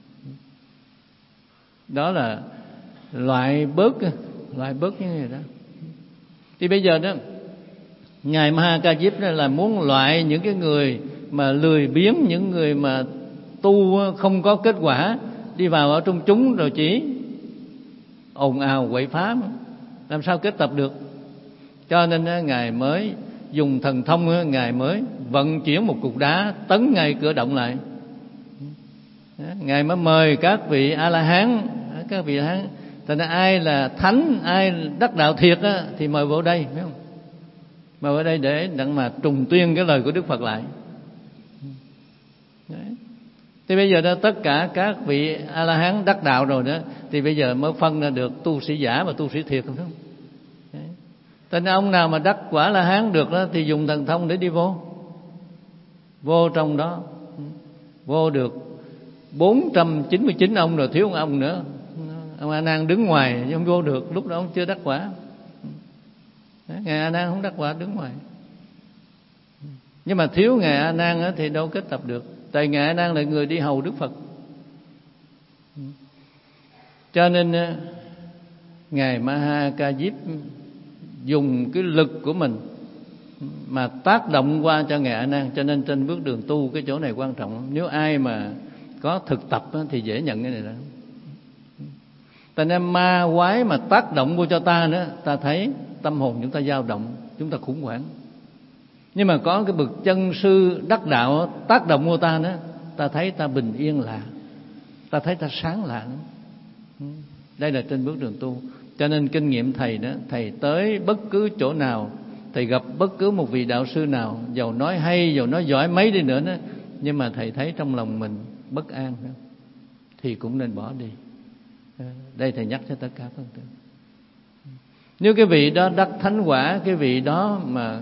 Đó là loại bớt như này đó. Thì bây giờ đó ngài Ma Ca Diếp là muốn loại những cái người mà lười biếng, những người mà tu không có kết quả, đi vào ở trong chúng rồi chỉ ồn ào quậy phá, làm sao kết tập được. Cho nên ngài mới dùng thần thông, ngài mới vận chuyển một cục đá tấn ngay cửa động lại. Ngài mới mời các vị A La Hán, các vị A La Hán, thành ra ai là thánh, ai đắc đạo thiệt thì mời vào đây, phải không? Mời vào đây để đặng mà trùng tuyên cái lời của Đức Phật lại. Đấy. Thì bây giờ đó tất cả các vị A La Hán đắc đạo rồi đó, thì bây giờ mới phân ra được tu sĩ giả và tu sĩ thiệt, phải không? Đấy. Thành ông nào mà đắc quả La Hán được đó thì dùng thần thông để đi vô trong đó, vô được 499 ông, rồi thiếu một ông nữa. Ông A Nan đứng ngoài chứ không vô được, lúc đó ông chưa đắc quả. Ngài A Nan không đắc quả, đứng ngoài. Nhưng mà thiếu ngài A Nan thì đâu kết tập được. Tại ngài A Nan là người đi hầu Đức Phật. Cho nên ngài Ma Ca Diếp dùng cái lực của mình mà tác động qua cho ngài A Nan. Cho nên trên bước đường tu cái chỗ này quan trọng. Nếu ai mà có thực tập thì dễ nhận cái này đó. Thành ra ma quái mà tác động vô cho ta nữa, ta thấy tâm hồn chúng ta dao động, chúng ta khủng hoảng. Nhưng mà có cái bậc chân sư đắc đạo tác động vô ta nữa, ta thấy ta bình yên lạ, ta thấy ta sáng lạ. Đây là trên bước đường tu. Cho nên kinh nghiệm thầy đó, thầy tới bất cứ chỗ nào, thầy gặp bất cứ một vị đạo sư nào, dầu nói hay, dầu nói giỏi mấy đi nữa đó, nhưng mà thầy thấy trong lòng mình bất an đó, thì cũng nên bỏ đi. Đây thầy nhắc cho tất cả Phật tử. Nếu cái vị đó đắc thánh quả, cái vị đó mà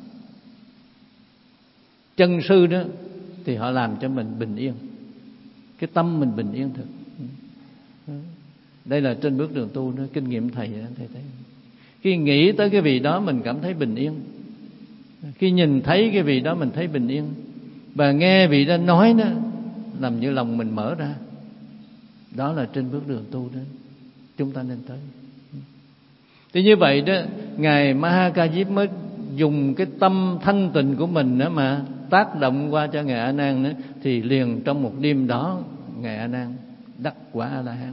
chân sư đó, thì họ làm cho mình bình yên, cái tâm mình bình yên thực. Đây là trên bước đường tu đó, kinh nghiệm thầy thấy. Khi nghĩ tới cái vị đó mình cảm thấy bình yên, khi nhìn thấy cái vị đó mình thấy bình yên, và nghe vị đó nói đó làm như lòng mình mở ra. Đó là trên bước đường tu đó chúng ta nên tới. Thì như vậy đó, Ngài Ma Ha Diếp mới dùng cái tâm thanh tịnh của mình đó mà tác động qua cho Ngài A Nan nữa, thì liền trong một đêm đó Ngài A Nan đắc quả A La Hán.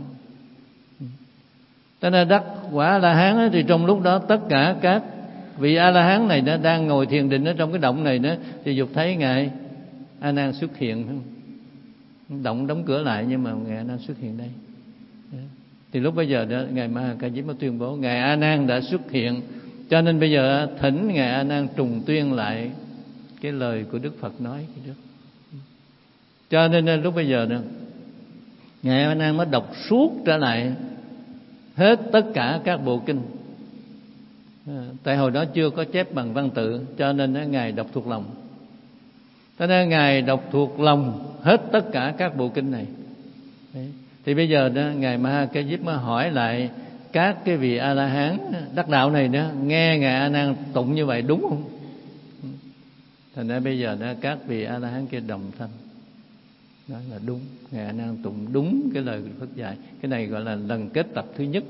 Cho nên đắc quả A La Hán thì trong lúc đó tất cả các vị A La Hán này nó đang ngồi thiền định ở trong cái động này đó, thì dục thấy Ngài A Nan xuất hiện. Động đóng cửa lại nhưng mà Ngài A Nan xuất hiện đây. Thì lúc bây giờ đó Ngài Ma Ha Diếp mới tuyên bố Ngài A Nan đã xuất hiện. Cho nên bây giờ thỉnh Ngài A Nan trùng tuyên lại cái lời của Đức Phật nói trước. Cho nên lúc bây giờ đó Ngài A Nan mới đọc suốt trở lại hết tất cả các bộ kinh. Tại hồi đó chưa có chép bằng văn tự, cho nên Ngài đọc thuộc lòng. Cho nên Ngài đọc thuộc lòng hết tất cả các bộ kinh này. Đấy. Thì bây giờ đó Ngài Ma Ha Diếp mới hỏi lại các cái vị A La Hán đắc đạo này đó, nghe Ngài A Nan tụng như vậy đúng không? Thành ra bây giờ đó các vị A La Hán kia đồng thanh, đó là đúng, Ngài A Nan tụng đúng cái lời của Phật dạy. Cái này gọi là lần kết tập thứ nhất.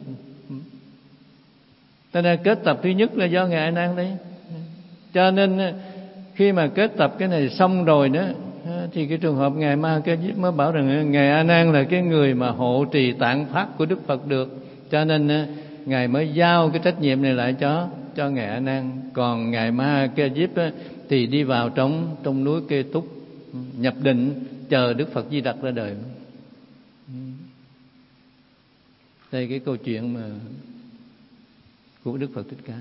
Cho nên kết tập thứ nhất là do Ngài A Nan đấy. Cho nên khi mà kết tập cái này xong rồi đó, thì cái trường hợp Ngài Ma Ha Diếp mới bảo rằng Ngài A Nan là cái người mà hộ trì tạng pháp của Đức Phật được. Cho nên Ngài mới giao cái trách nhiệm này lại cho Ngài A Nan. Còn Ngài Ma Ha Diếp thì đi vào trong núi Kê Túc nhập định, chờ Đức Phật Di Lặc ra đời. Đây cái câu chuyện mà của Đức Phật Thích Ca.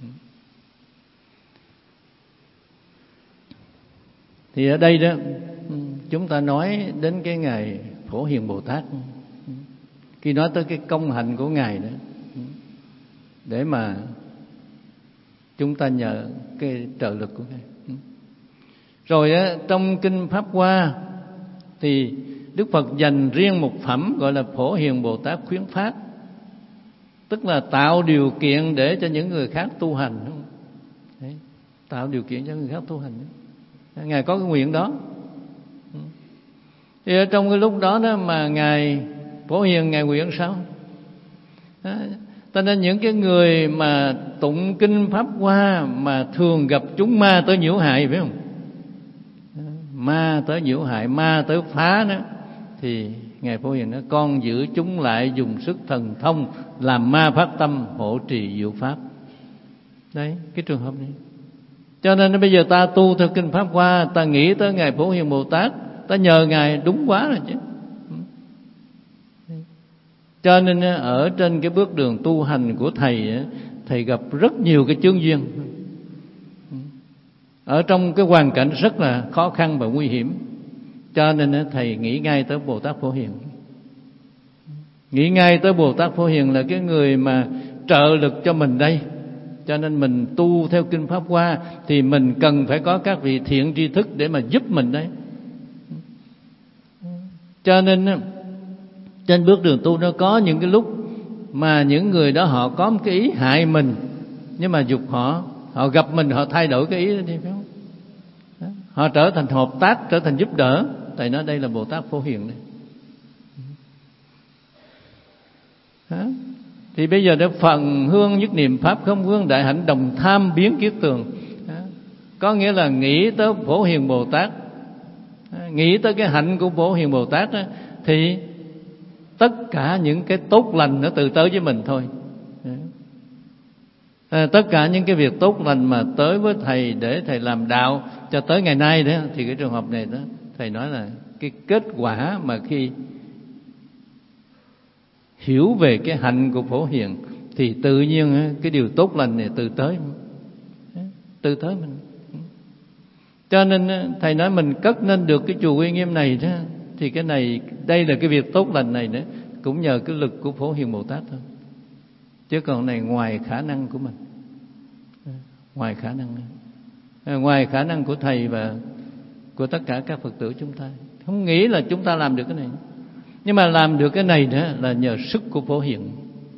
Thì ở đây đó chúng ta nói đến cái Ngài Phổ Hiền Bồ Tát. Khi nói tới cái công hạnh của Ngài đó, để mà chúng ta nhờ cái trợ lực của Ngài. Rồi á, trong kinh Pháp Hoa thì Đức Phật dành riêng một phẩm gọi là Phổ Hiền Bồ Tát khuyến phát, tức là tạo điều kiện để cho những người khác tu hành. Đấy, tạo điều kiện cho người khác tu hành. Ngài có cái nguyện đó. Thì ở trong cái lúc đó đó mà Ngài Phổ Hiền Ngài nguyện sao? Cho nên những cái người mà tụng kinh Pháp Hoa mà thường gặp chúng ma tới nhiễu hại, phải không? Ma tới nhiễu hại, ma tới phá đó, thì Ngài Phổ Hiền nói con giữ chúng lại, dùng sức thần thông làm ma phát tâm, hộ trì diệu pháp. Đấy, cái trường hợp này. Cho nên bây giờ ta tu theo kinh Pháp Hoa, ta nghĩ tới Ngài Phổ Hiền Bồ Tát, ta nhờ Ngài đúng quá rồi chứ. Cho nên ở trên cái bước đường tu hành của thầy, thầy gặp rất nhiều cái chướng duyên. Ở trong cái hoàn cảnh rất là khó khăn và nguy hiểm, cho nên thầy nghĩ ngay tới Bồ Tát Phổ Hiền. Nghĩ ngay tới Bồ Tát Phổ Hiền là cái người mà trợ lực cho mình đây. Cho nên mình tu theo kinh Pháp Hoa thì mình cần phải có các vị thiện tri thức để mà giúp mình đấy. Cho nên trên bước đường tu nó có những cái lúc mà những người đó họ có một cái ý hại mình, nhưng mà dục họ gặp mình, họ thay đổi cái ý đó đi, phải không? Họ trở thành hợp tác, trở thành giúp đỡ. Thầy nói đây là Bồ Tát Phổ Hiền đây. Thì bây giờ đó phần hương nhất niệm pháp không hương đại hạnh đồng tham biến kiết tường. Có nghĩa là nghĩ tới Phổ Hiền Bồ Tát, nghĩ tới cái hạnh của Phổ Hiền Bồ Tát đó, thì tất cả những cái tốt lành nó tự tới với mình thôi. Tất cả những cái việc tốt lành mà tới với thầy để thầy làm đạo cho tới ngày nay đó, thì cái trường hợp này đó thầy nói là cái kết quả mà khi hiểu về cái hạnh của Phổ Hiền thì tự nhiên cái điều tốt lành này tự tới mình. Cho nên thầy nói mình cất nên được cái chùa Uy Nghiêm này đó, thì cái này, đây là cái việc tốt lành này nữa cũng nhờ cái lực của Phổ Hiền Bồ Tát thôi, chứ còn này ngoài khả năng của mình, ngoài khả năng của thầy và của tất cả các Phật tử chúng ta. Không nghĩ là chúng ta làm được cái này, nhưng mà làm được cái này nữa là nhờ sức của Phổ Hiền.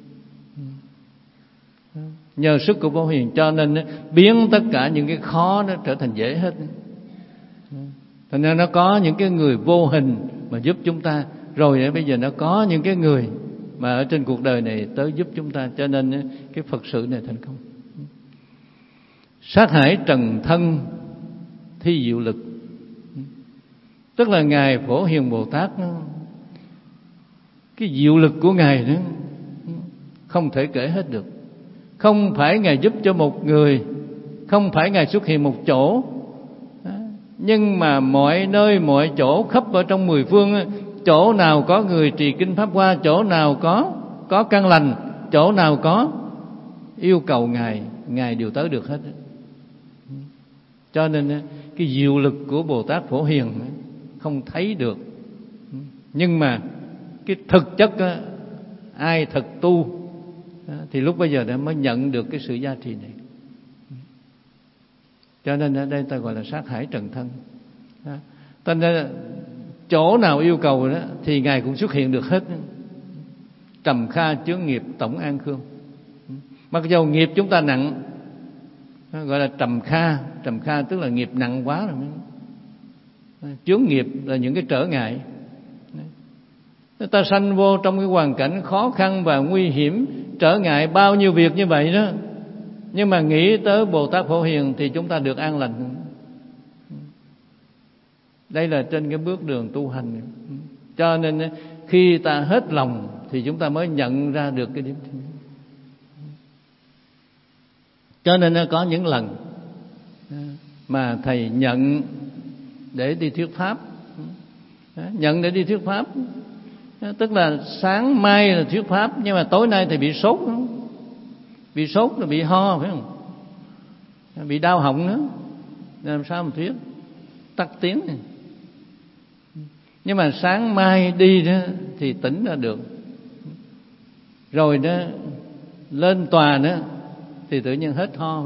Nhờ sức của Phổ Hiền cho nên biến tất cả những cái khó nó trở thành dễ hết. Thành ra nó có những cái người vô hình mà giúp chúng ta, rồi bây giờ nó có những cái người mà ở trên cuộc đời này tới giúp chúng ta, cho nên cái Phật sự này thành công. Sát hải trần thân thi diệu lực, tức là Ngài Phổ Hiền Bồ Tát, cái diệu lực của Ngài đó không thể kể hết được. Không phải Ngài giúp cho một người, không phải Ngài xuất hiện một chỗ, nhưng mà mọi nơi mọi chỗ khắp ở trong mười phương, chỗ nào có người trì kinh Pháp Hoa, chỗ nào có căn lành, chỗ nào có yêu cầu Ngài đều tới được hết. Cho nên cái diệu lực của Bồ Tát Phổ Hiền không thấy được, nhưng mà cái thực chất ai thật tu thì lúc bây giờ đã mới nhận được cái sự gia trì này. Cho nên ở đây ta gọi là sát hải trần thân. Cho nên chỗ nào yêu cầu đó thì Ngài cũng xuất hiện được hết. Trầm kha chướng nghiệp tổng an khương. Mặc dù nghiệp chúng ta nặng, gọi là trầm kha tức là nghiệp nặng quá rồi. Chướng nghiệp là những cái trở ngại. Ta sanh vô trong cái hoàn cảnh khó khăn và nguy hiểm, trở ngại bao nhiêu việc như vậy đó, nhưng mà nghĩ tới Bồ Tát Phổ Hiền thì chúng ta được an lành. Đây là trên cái bước đường tu hành. Cho nên khi ta hết lòng thì chúng ta mới nhận ra được cái điểm. Cho nên có những lần mà thầy nhận để đi thuyết pháp, nhận để đi thuyết pháp, tức là sáng mai là thuyết pháp, nhưng mà tối nay thì bị sốt, bị sốt là bị ho, phải không? Bị đau họng nữa, làm sao mà thuyết, tắc tiếng này. Nhưng mà sáng mai đi đó thì tỉnh ra được, rồi đó lên tòa đó thì tự nhiên hết ho,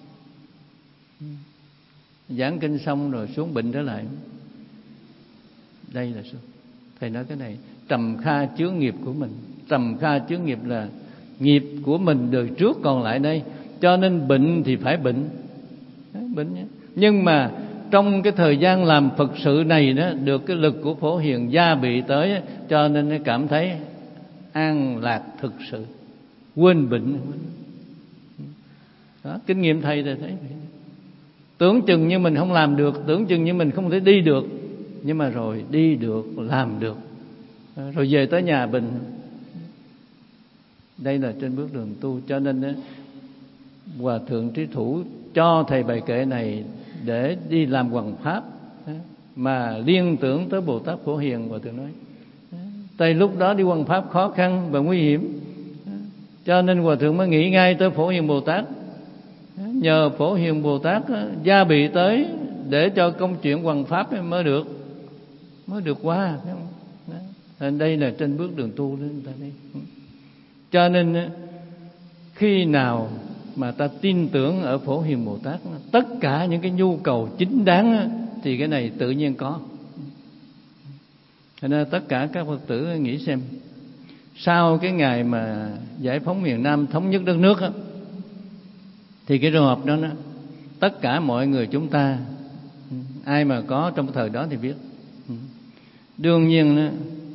giảng kinh xong rồi xuống bệnh trở lại. Đây là sao? Thầy nói cái này trầm kha chướng nghiệp của mình. Trầm kha chướng nghiệp là nghiệp của mình đời trước còn lại đây, cho nên bệnh thì phải bệnh. Nhưng mà trong cái thời gian làm Phật sự này đó, được cái lực của Phổ Hiền gia bị tới, cho nên nó cảm thấy an lạc thực sự, quên bệnh. Đó, kinh nghiệm thầy thì thấy tưởng chừng như mình không làm được, tưởng chừng như mình không thể đi được, nhưng mà rồi đi được, làm được, rồi về tới nhà bình. Đây là trên bước đường tu. Cho nên Hòa Thượng Trí Thủ cho thầy bài kệ này để đi làm hoằng pháp, mà liên tưởng tới Bồ Tát Phổ Hiền. Hòa Thượng nói tại lúc đó đi hoằng pháp khó khăn và nguy hiểm, cho nên Hòa Thượng mới nghĩ ngay tới Phổ Hiền Bồ Tát. Nhờ Phổ Hiền Bồ Tát gia bị tới để cho công chuyện hoằng pháp mới được qua. Đây là trên bước đường tu đó người ta đây. Cho nên khi nào mà ta tin tưởng ở Phổ Hiền Bồ Tát, tất cả những cái nhu cầu chính đáng thì cái này tự nhiên có. Cho nên tất cả các Phật tử nghĩ xem, sau cái ngày mà giải phóng miền Nam, thống nhất đất nước thì cái trường hợp đó tất cả mọi người chúng ta, ai mà có trong thời đó thì biết, đương nhiên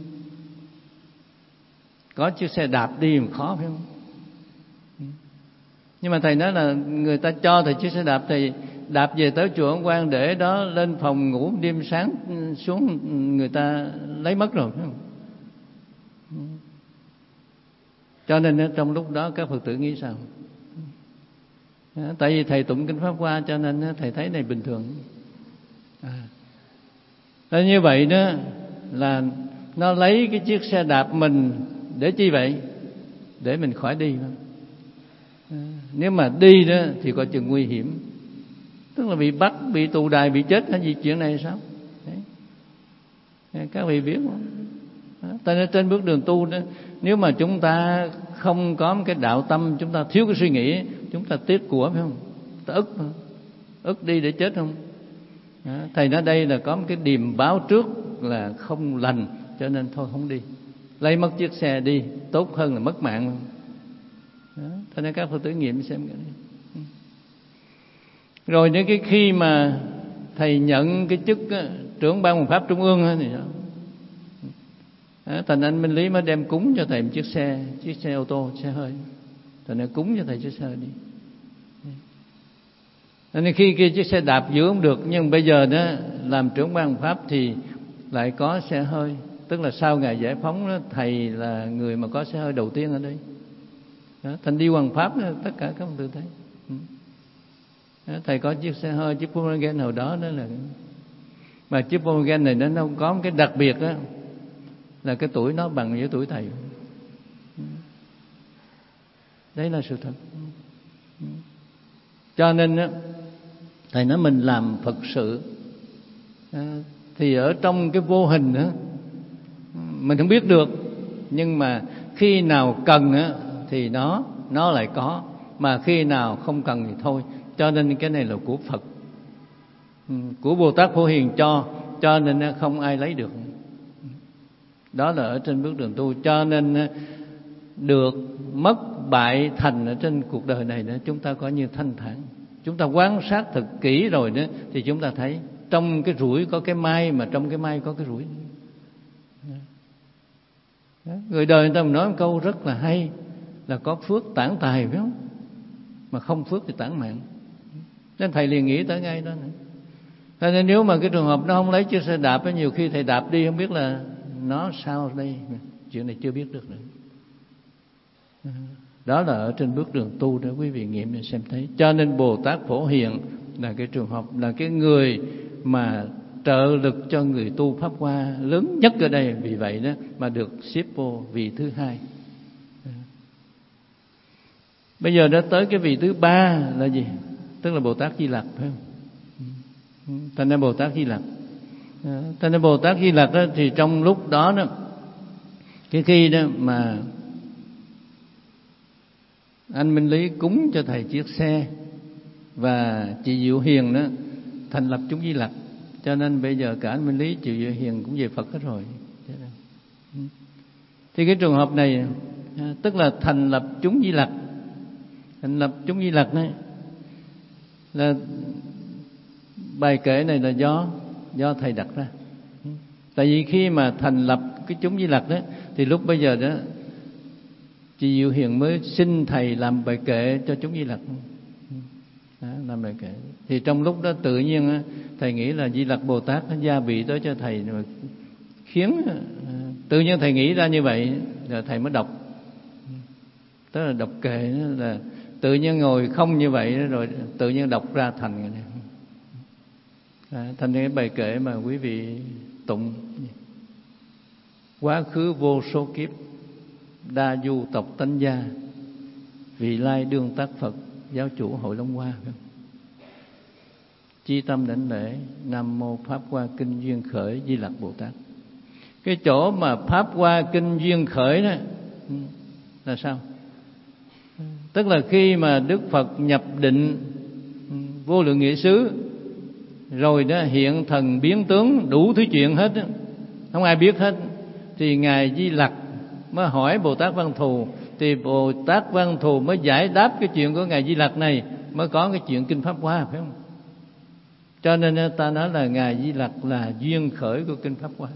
có chiếc xe đạp đi mà khó, phải không? Nhưng mà thầy nói là người ta cho thầy chiếc xe đạp, thầy đạp về tới chùa Ấn Quang để đó, lên phòng ngủ đêm sáng xuống người ta lấy mất rồi, phải không? Cho nên trong lúc đó các Phật tử nghĩ sao? Tại vì thầy tụng kinh Pháp Hoa cho nên thầy thấy này bình thường. Như vậy đó là nó lấy cái chiếc xe đạp mình để chi vậy? Để mình khỏi đi. Nếu mà đi đó thì coi chừng nguy hiểm, tức là bị bắt, bị tù đày, bị chết hay gì chuyện này sao? Đấy. Các vị biết không? Tại nên trên bước đường tu đó, nếu mà chúng ta không có một cái đạo tâm, chúng ta thiếu cái suy nghĩ, chúng ta tiếc của, phải không? Ta ức đi để chết không? Thầy nói đây là có một cái điềm báo trước là không lành, cho nên thôi không đi, lấy mất chiếc xe đi tốt hơn là mất mạng. Thế nên các Phật tử nghiệm xem cái này. Rồi đến cái khi mà thầy nhận cái chức trưởng ban Hoằng Pháp Trung ương thì sao? Thành anh Minh Lý mới đem cúng cho thầy một chiếc xe ô tô, xe hơi. Thành nên cúng cho thầy chiếc xe hơi đi. Nên khi kia chiếc xe đạp giữ không được, nhưng bây giờ đó làm trưởng ban Hoằng Pháp thì lại có xe hơi. Tức là sau ngày giải phóng đó, thầy là người mà có xe hơi đầu tiên ở đây. Thành đi Hoằng Pháp đó, tất cả các Phật tử thấy. Thầy có chiếc xe hơi, chiếc Volkswagen hồi đó đó là, mà chiếc Volkswagen này nó có một cái đặc biệt đó, là cái tuổi nó bằng với tuổi thầy. Đấy là sự thật. Cho nên đó, thầy nói mình làm Phật sự thì ở trong cái vô hình đó, mình không biết được, nhưng mà khi nào cần á thì nó lại có, mà khi nào không cần thì thôi. Cho nên cái này là của Phật, của Bồ Tát Phổ Hiền cho nên không ai lấy được. Đó là ở trên bước đường tu. Cho nên được mất bại thành ở trên cuộc đời này đó, chúng ta có như thanh thản. Chúng ta quan sát thật kỹ rồi đó thì chúng ta thấy trong cái rủi có cái may, mà trong cái may có cái rủi. Người đời người ta nói một câu rất là hay là có phước tản tài, phải không? Mà không phước thì tản mạng. Nên thầy liền nghĩ tới ngay đó nữa. Cho nên nếu mà cái trường hợp nó không lấy chiếc xe đạp, nhiều khi thầy đạp đi không biết là nó sao đây, chuyện này chưa biết được nữa. Đó là ở trên bước đường tu đó, quý vị nghiệm để xem thấy. Cho nên Bồ Tát Phổ Hiền là cái trường hợp, là cái người mà trợ lực cho người tu Pháp Hoa lớn nhất ở đây. Vì vậy đó mà được xếp vô vị thứ hai. Bây giờ đã tới cái vị thứ ba là gì? Tức là Bồ Tát Di Lặc, phải không? Thành ra Bồ Tát Di Lặc. Thành ra Bồ Tát Di Lặc đó, thì trong lúc đó đó, cái khi đó mà anh Minh Lý cúng cho thầy chiếc xe và chị Diệu Hiền đó thành lập chúng Di Lặc, cho nên bây giờ cả anh Minh Lý, chị Diệu Hiền cũng về Phật hết rồi. Thì cái trường hợp này tức là thành lập chúng Di Lặc. Thành lập chúng Di Lặc này là bài kệ này là do thầy đặt ra. Tại vì khi mà thành lập cái chúng Di Lặc đó thì lúc bây giờ đó chị Diệu Hiền mới xin thầy làm bài kệ cho chúng Di Lặc. Làm bài kệ. Thì trong lúc đó tự nhiên thầy nghĩ là Di Lặc Bồ Tát gia vị tới cho thầy, mà khiến tự nhiên thầy nghĩ ra như vậy, rồi thầy mới đọc. Tức là đọc kệ là tự nhiên ngồi không như vậy rồi tự nhiên đọc ra thành cái này. Thành cái bài kệ mà quý vị tụng: quá khứ vô số kiếp, đa du tộc tánh gia, vị lai đương tác Phật, giáo chủ Hội Long Hoa. Chi tâm đảnh lễ Nam Mô Pháp Hoa Kinh Duyên Khởi Di Lặc Bồ Tát. Cái chỗ mà Pháp Hoa Kinh Duyên Khởi đó là sao? Tức là khi mà Đức Phật nhập định vô lượng nghĩa xứ rồi đó, hiện thần biến tướng đủ thứ chuyện hết đó, không ai biết hết, thì ngài Di Lặc mới hỏi Bồ Tát Văn Thù, thì Bồ Tát Văn Thù mới giải đáp cái chuyện của ngài Di Lặc này, mới có cái chuyện kinh Pháp Hoa, phải không? Cho nên ta nói là ngài Di Lặc là duyên khởi của kinh Pháp Hoa.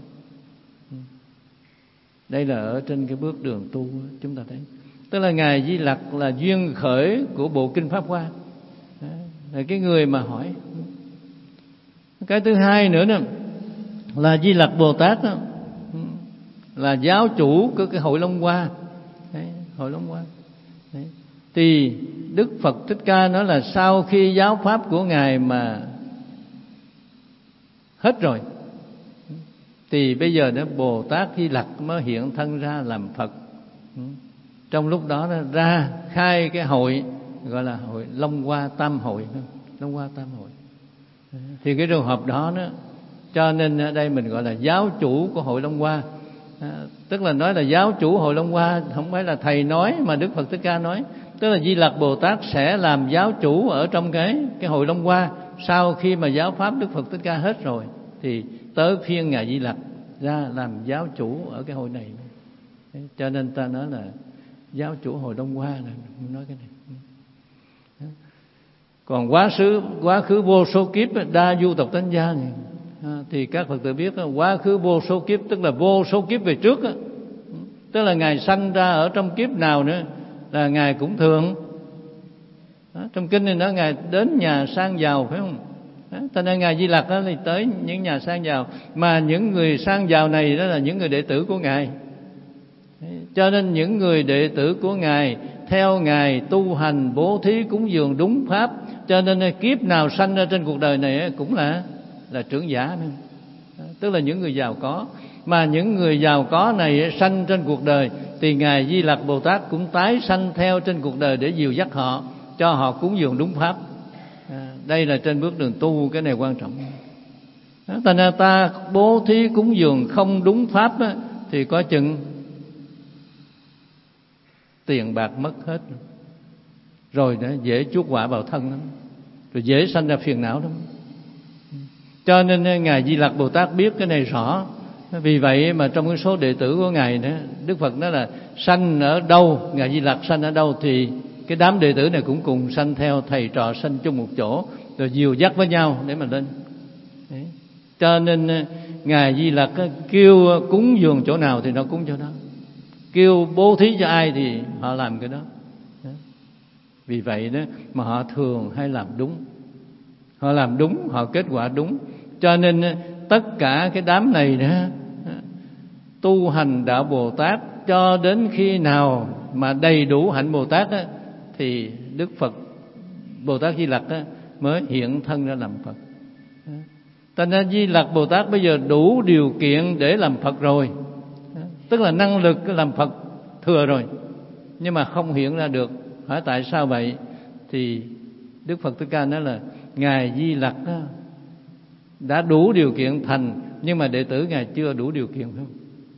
Đây là ở trên cái bước đường tu chúng ta thấy, tức là ngài Di Lặc là duyên khởi của bộ kinh Pháp Hoa, là cái người mà hỏi. Cái thứ hai nữa nè là Di Lặc Bồ Tát đó, là giáo chủ của cái Hội Long Hoa. Hội Long Hoa. Đấy. Thì Đức Phật Thích Ca nói là sau khi giáo pháp của Ngài mà hết rồi, thì bây giờ đó Bồ Tát Di Lặc mới hiện thân ra làm Phật. Trong lúc đó nó ra khai cái hội gọi là hội Long Hoa Tam Hội. Long Hoa Tam Hội. Thì cái trường hợp đó cho nên ở đây mình gọi là giáo chủ của hội Long Hoa. Tức là nói là giáo chủ hội Long Hoa không phải là thầy nói, mà Đức Phật Thích Ca nói. Tức là Di Lặc Bồ Tát sẽ làm giáo chủ ở trong cái hội Long Hoa. Sau khi mà giáo pháp Đức Phật Thích Ca hết rồi thì tới phiên Ngài Di Lặc ra làm giáo chủ ở cái hội này. Cho nên ta nói là giáo chủ hội Long Hoa là nói cái này. Còn quá khứ vô số kiếp đa du tộc tánh gia này, thì các Phật tử biết quá khứ vô số kiếp tức là vô số kiếp về trước. Tức là Ngài sanh ra ở trong kiếp nào nữa là Ngài cũng thường. Trong kinh này nói Ngài đến nhà sang giàu, phải không? Cho nên Ngài Di Lặc thì tới những nhà sang giàu, mà những người sang giàu này đó là những người đệ tử của Ngài. Cho nên những người đệ tử của Ngài theo Ngài tu hành bố thí cúng dường đúng pháp, cho nên kiếp nào sanh ra trên cuộc đời này cũng là trưởng giả nữa. Tức là những người giàu có. Mà những người giàu có này sanh trên cuộc đời thì Ngài Di Lặc Bồ Tát cũng tái sanh theo trên cuộc đời để dìu dắt họ, cho họ cúng dường đúng pháp. Đây là trên bước đường tu, cái này quan trọng. Thành ra ta bố thí cúng dường không đúng pháp thì có chừng tiền bạc mất hết rồi, dễ chuốc họa vào thân lắm, rồi dễ sanh ra phiền não lắm. Cho nên Ngài Di Lặc Bồ Tát biết cái này rõ. Vì vậy mà trong cái số đệ tử của Ngài đó, Đức Phật nói là sanh ở đâu, Ngài Di Lặc sanh ở đâu thì cái đám đệ tử này cũng cùng sanh theo, thầy trò sanh chung một chỗ, rồi dìu dắt với nhau để mà lên. Đấy. Cho nên Ngài Di Lặc kêu cúng dường chỗ nào thì nó cúng chỗ đó, kêu bố thí cho ai thì họ làm cái đó. Vì vậy đó mà họ thường hay làm đúng. Họ làm đúng, họ kết quả đúng. Cho nên tất cả cái đám này đó tu hành đạo Bồ Tát cho đến khi nào mà đầy đủ hạnh Bồ Tát á, thì Đức Phật Bồ Tát Di Lặc á, mới hiện thân ra làm Phật. Cho nên Di Lặc Bồ Tát bây giờ đủ điều kiện để làm Phật rồi. Tức là năng lực làm Phật thừa rồi, nhưng mà không hiện ra được. Hỏi tại sao vậy? Thì Đức Phật Thích Ca nói là Ngài Di Lặc đã đủ điều kiện thành, nhưng mà đệ tử Ngài chưa đủ điều kiện, phải không?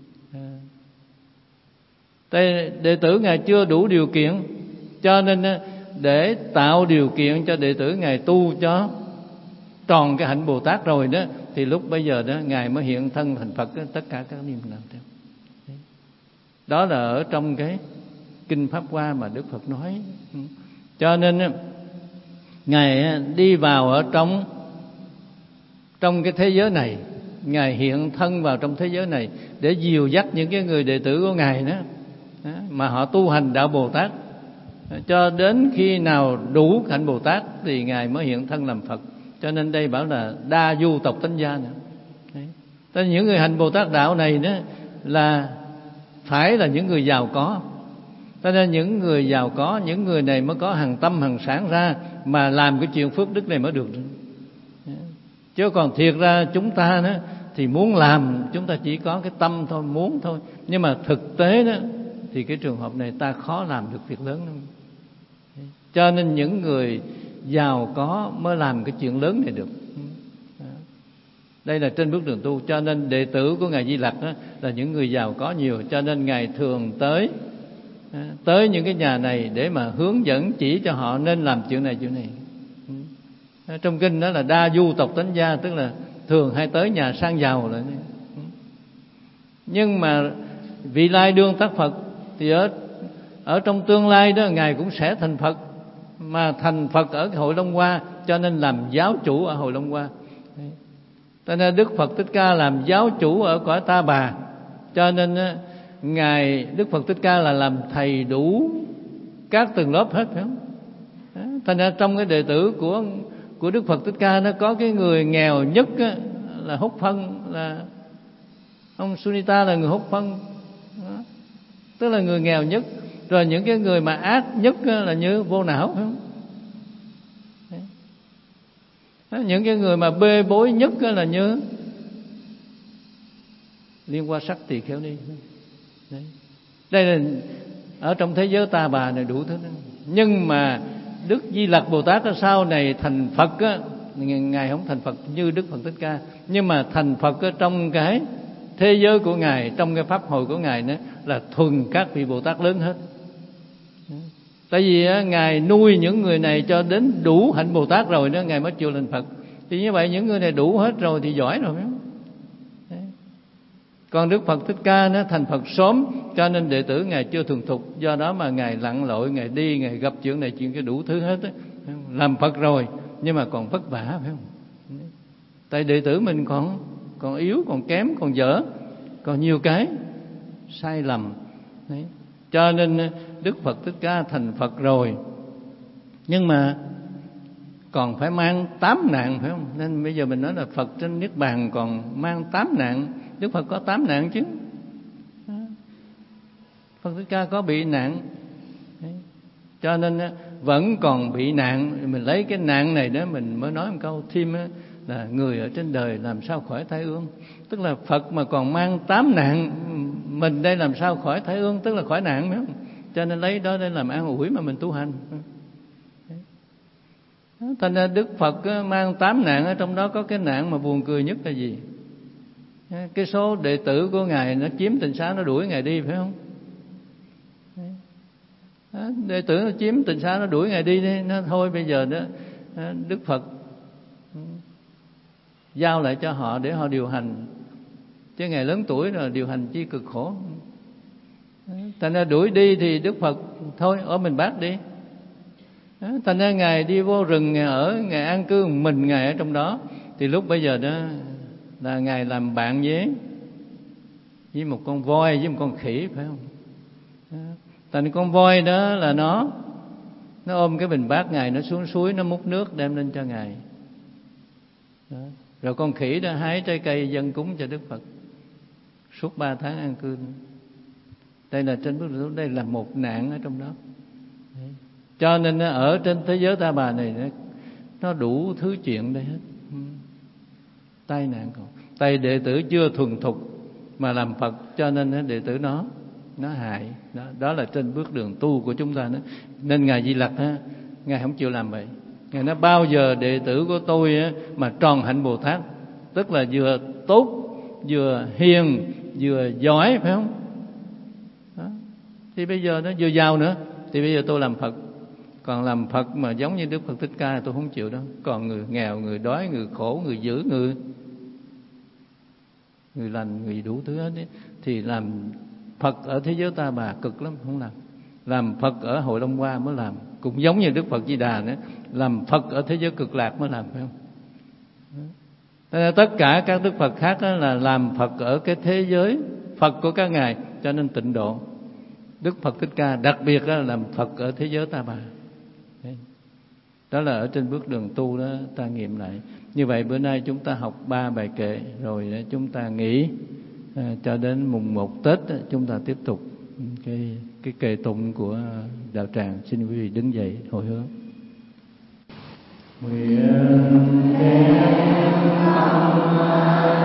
Đệ tử Ngài chưa đủ điều kiện, cho nên để tạo điều kiện cho đệ tử Ngài tu cho tròn cái hạnh Bồ Tát rồi đó, thì lúc bây giờ đó Ngài mới hiện thân thành Phật. Tất cả các niệm làm theo. Đó là ở trong cái Kinh Pháp Hoa mà Đức Phật nói. Cho nên Ngài đi vào ở trong cái thế giới này, Ngài hiện thân vào trong thế giới này để dìu dắt những cái người đệ tử của Ngài đó, mà họ tu hành đạo Bồ Tát cho đến khi nào đủ hạnh Bồ Tát thì Ngài mới hiện thân làm Phật. Cho nên đây bảo là đa du tộc tánh gia nữa. Thế những người hành Bồ Tát đạo này đó là phải là những người giàu có. Cho nên những người giàu có, những người này mới có hằng tâm hằng sản ra mà làm cái chuyện phước đức này mới được. Chứ còn thiệt ra chúng ta đó thì muốn làm, chúng ta chỉ có cái tâm thôi, muốn thôi. Nhưng mà thực tế đó thì cái trường hợp này ta khó làm được việc lớn lắm. Cho nên những người giàu có mới làm cái chuyện lớn này được. Đây là trên bước đường tu. Cho nên đệ tử của Ngài Di Lặc đó là những người giàu có nhiều. Cho nên Ngài thường tới những cái nhà này để mà hướng dẫn chỉ cho họ nên làm chuyện này chuyện này. Trong kinh đó là đa du tộc tánh gia, tức là thường hay tới nhà sang giàu lại. Nhưng mà vị lai đương tác Phật thì ở trong tương lai đó Ngài cũng sẽ thành Phật, mà thành Phật ở cái hội Long Hoa, cho nên làm giáo chủ ở hội Long Hoa. Cho nên Đức Phật Thích Ca làm giáo chủ ở cõi Ta Bà. Cho nên Ngài Đức Phật Thích Ca là làm thầy đủ các tầng lớp hết, phải không? Thành ra trong cái đệ tử của Đức Phật Thích Ca nó có cái người nghèo nhất là hút phân, là ông Sunita là người hút phân, tức là người nghèo nhất. Rồi những cái người mà ác nhất là như vô não, phải không? Đấy. Những cái người mà bê bối nhất là như Liên Hoa Sắc Tỳ Kheo Ni. Đấy. Đây là ở trong thế giới ta bà này đủ thứ đó. Nhưng mà Đức Di Lặc Bồ Tát sau này thành Phật á, Ngài không thành Phật như Đức Phật Thích Ca, nhưng mà thành Phật ở trong cái thế giới của Ngài, trong cái pháp hội của Ngài đó là thuần các vị Bồ Tát lớn hết. Tại vì Ngài nuôi những người này cho đến đủ hạnh Bồ Tát rồi đó, Ngài mới chịu thành Phật. Thì như vậy những người này đủ hết rồi thì giỏi rồi, phải không? Còn Đức Phật Thích Ca nó thành Phật sớm, cho nên đệ tử Ngài chưa thuần thục. Do đó mà Ngài lặn lội, Ngài đi, Ngài gặp chuyện này chuyện cái đủ thứ hết đó. Làm Phật rồi nhưng mà còn vất vả, phải không? Tại đệ tử mình còn yếu, còn kém, còn dở, còn nhiều cái sai lầm. Đấy. Cho nên Đức Phật Thích Ca thành Phật rồi, nhưng mà còn phải mang 8 nạn, phải không? Nên bây giờ mình nói là Phật trên Niết Bàn còn mang 8 nạn. Đức Phật có 8 nạn chứ. Phật Thích Ca có bị nạn. Đấy. Cho nên vẫn còn bị nạn. Mình lấy cái nạn này đó mình mới nói một câu thêm là người ở trên đời làm sao khỏi tai ương. Tức là Phật mà còn mang 8 nạn, mình đây làm sao khỏi tai ương, tức là khỏi nạn, phải không? Cho nên lấy đó để làm an ủi mà mình tu hành. Thành ra Đức Phật mang 8 nạn, ở trong đó có cái nạn mà buồn cười nhất là gì? Cái số đệ tử của Ngài nó chiếm tịnh xá, nó đuổi Ngài đi, phải không? Đệ tử nó chiếm tịnh xá, nó đuổi Ngài đi, nó thôi bây giờ đó Đức Phật giao lại cho họ để họ điều hành, chứ Ngài lớn tuổi rồi điều hành chi cực khổ. Thành ra đuổi đi thì Đức Phật thôi ở mình bác đi. Thành ra Ngài đi vô rừng, Ngài ở, Ngài an cư mình, Ngài ở trong đó. Thì lúc bây giờ đó là Ngài làm bạn với một con voi, với một con khỉ, phải không? Thành con voi đó là nó ôm cái bình bát Ngài, nó xuống suối, nó múc nước đem lên cho Ngài đó. Rồi con khỉ đó hái trái cây dâng cúng cho Đức Phật suốt 3 tháng an cư. Đây là trên bước đường, đây là một nạn ở trong đó. Đấy. Cho nên ở trên thế giới ta bà này nó đủ thứ chuyện đây hết. Tai nạn còn. Tại đệ tử chưa thuần thục mà làm Phật, cho nên đệ tử nó hại. Đó là trên bước đường tu của chúng ta đó. Nên Ngài Di Lặc Ngài không chịu làm vậy. Ngài nói bao giờ đệ tử của tôi mà tròn hạnh Bồ Tát, tức là vừa tốt, vừa hiền, vừa giỏi, phải không? Đó. Thì bây giờ nó vừa giàu nữa, thì bây giờ tôi làm Phật. Còn làm Phật mà giống như Đức Phật Thích Ca tôi không chịu đâu. Còn người nghèo, người đói, người khổ, người dữ, người lành, người đủ thứ hết ấy, thì làm Phật ở thế giới ta bà cực lắm, không làm. Làm Phật ở Hội Long Hoa mới làm. Cũng giống như Đức Phật Di Đà nữa, làm Phật ở thế giới cực lạc mới làm, phải không? Tất cả các Đức Phật khác là làm Phật ở cái thế giới Phật của các ngài, cho nên tịnh độ. Đức Phật Thích Ca đặc biệt là làm Phật ở thế giới ta bà. Đấy. Đó là ở trên bước đường tu đó ta nghiệm lại. Như vậy bữa nay chúng ta học 3 bài kệ, rồi chúng ta nghỉ cho đến mùng 1 Tết chúng ta tiếp tục cái kệ tụng của đạo tràng. Xin quý vị đứng dậy hồi hướng. Nguyện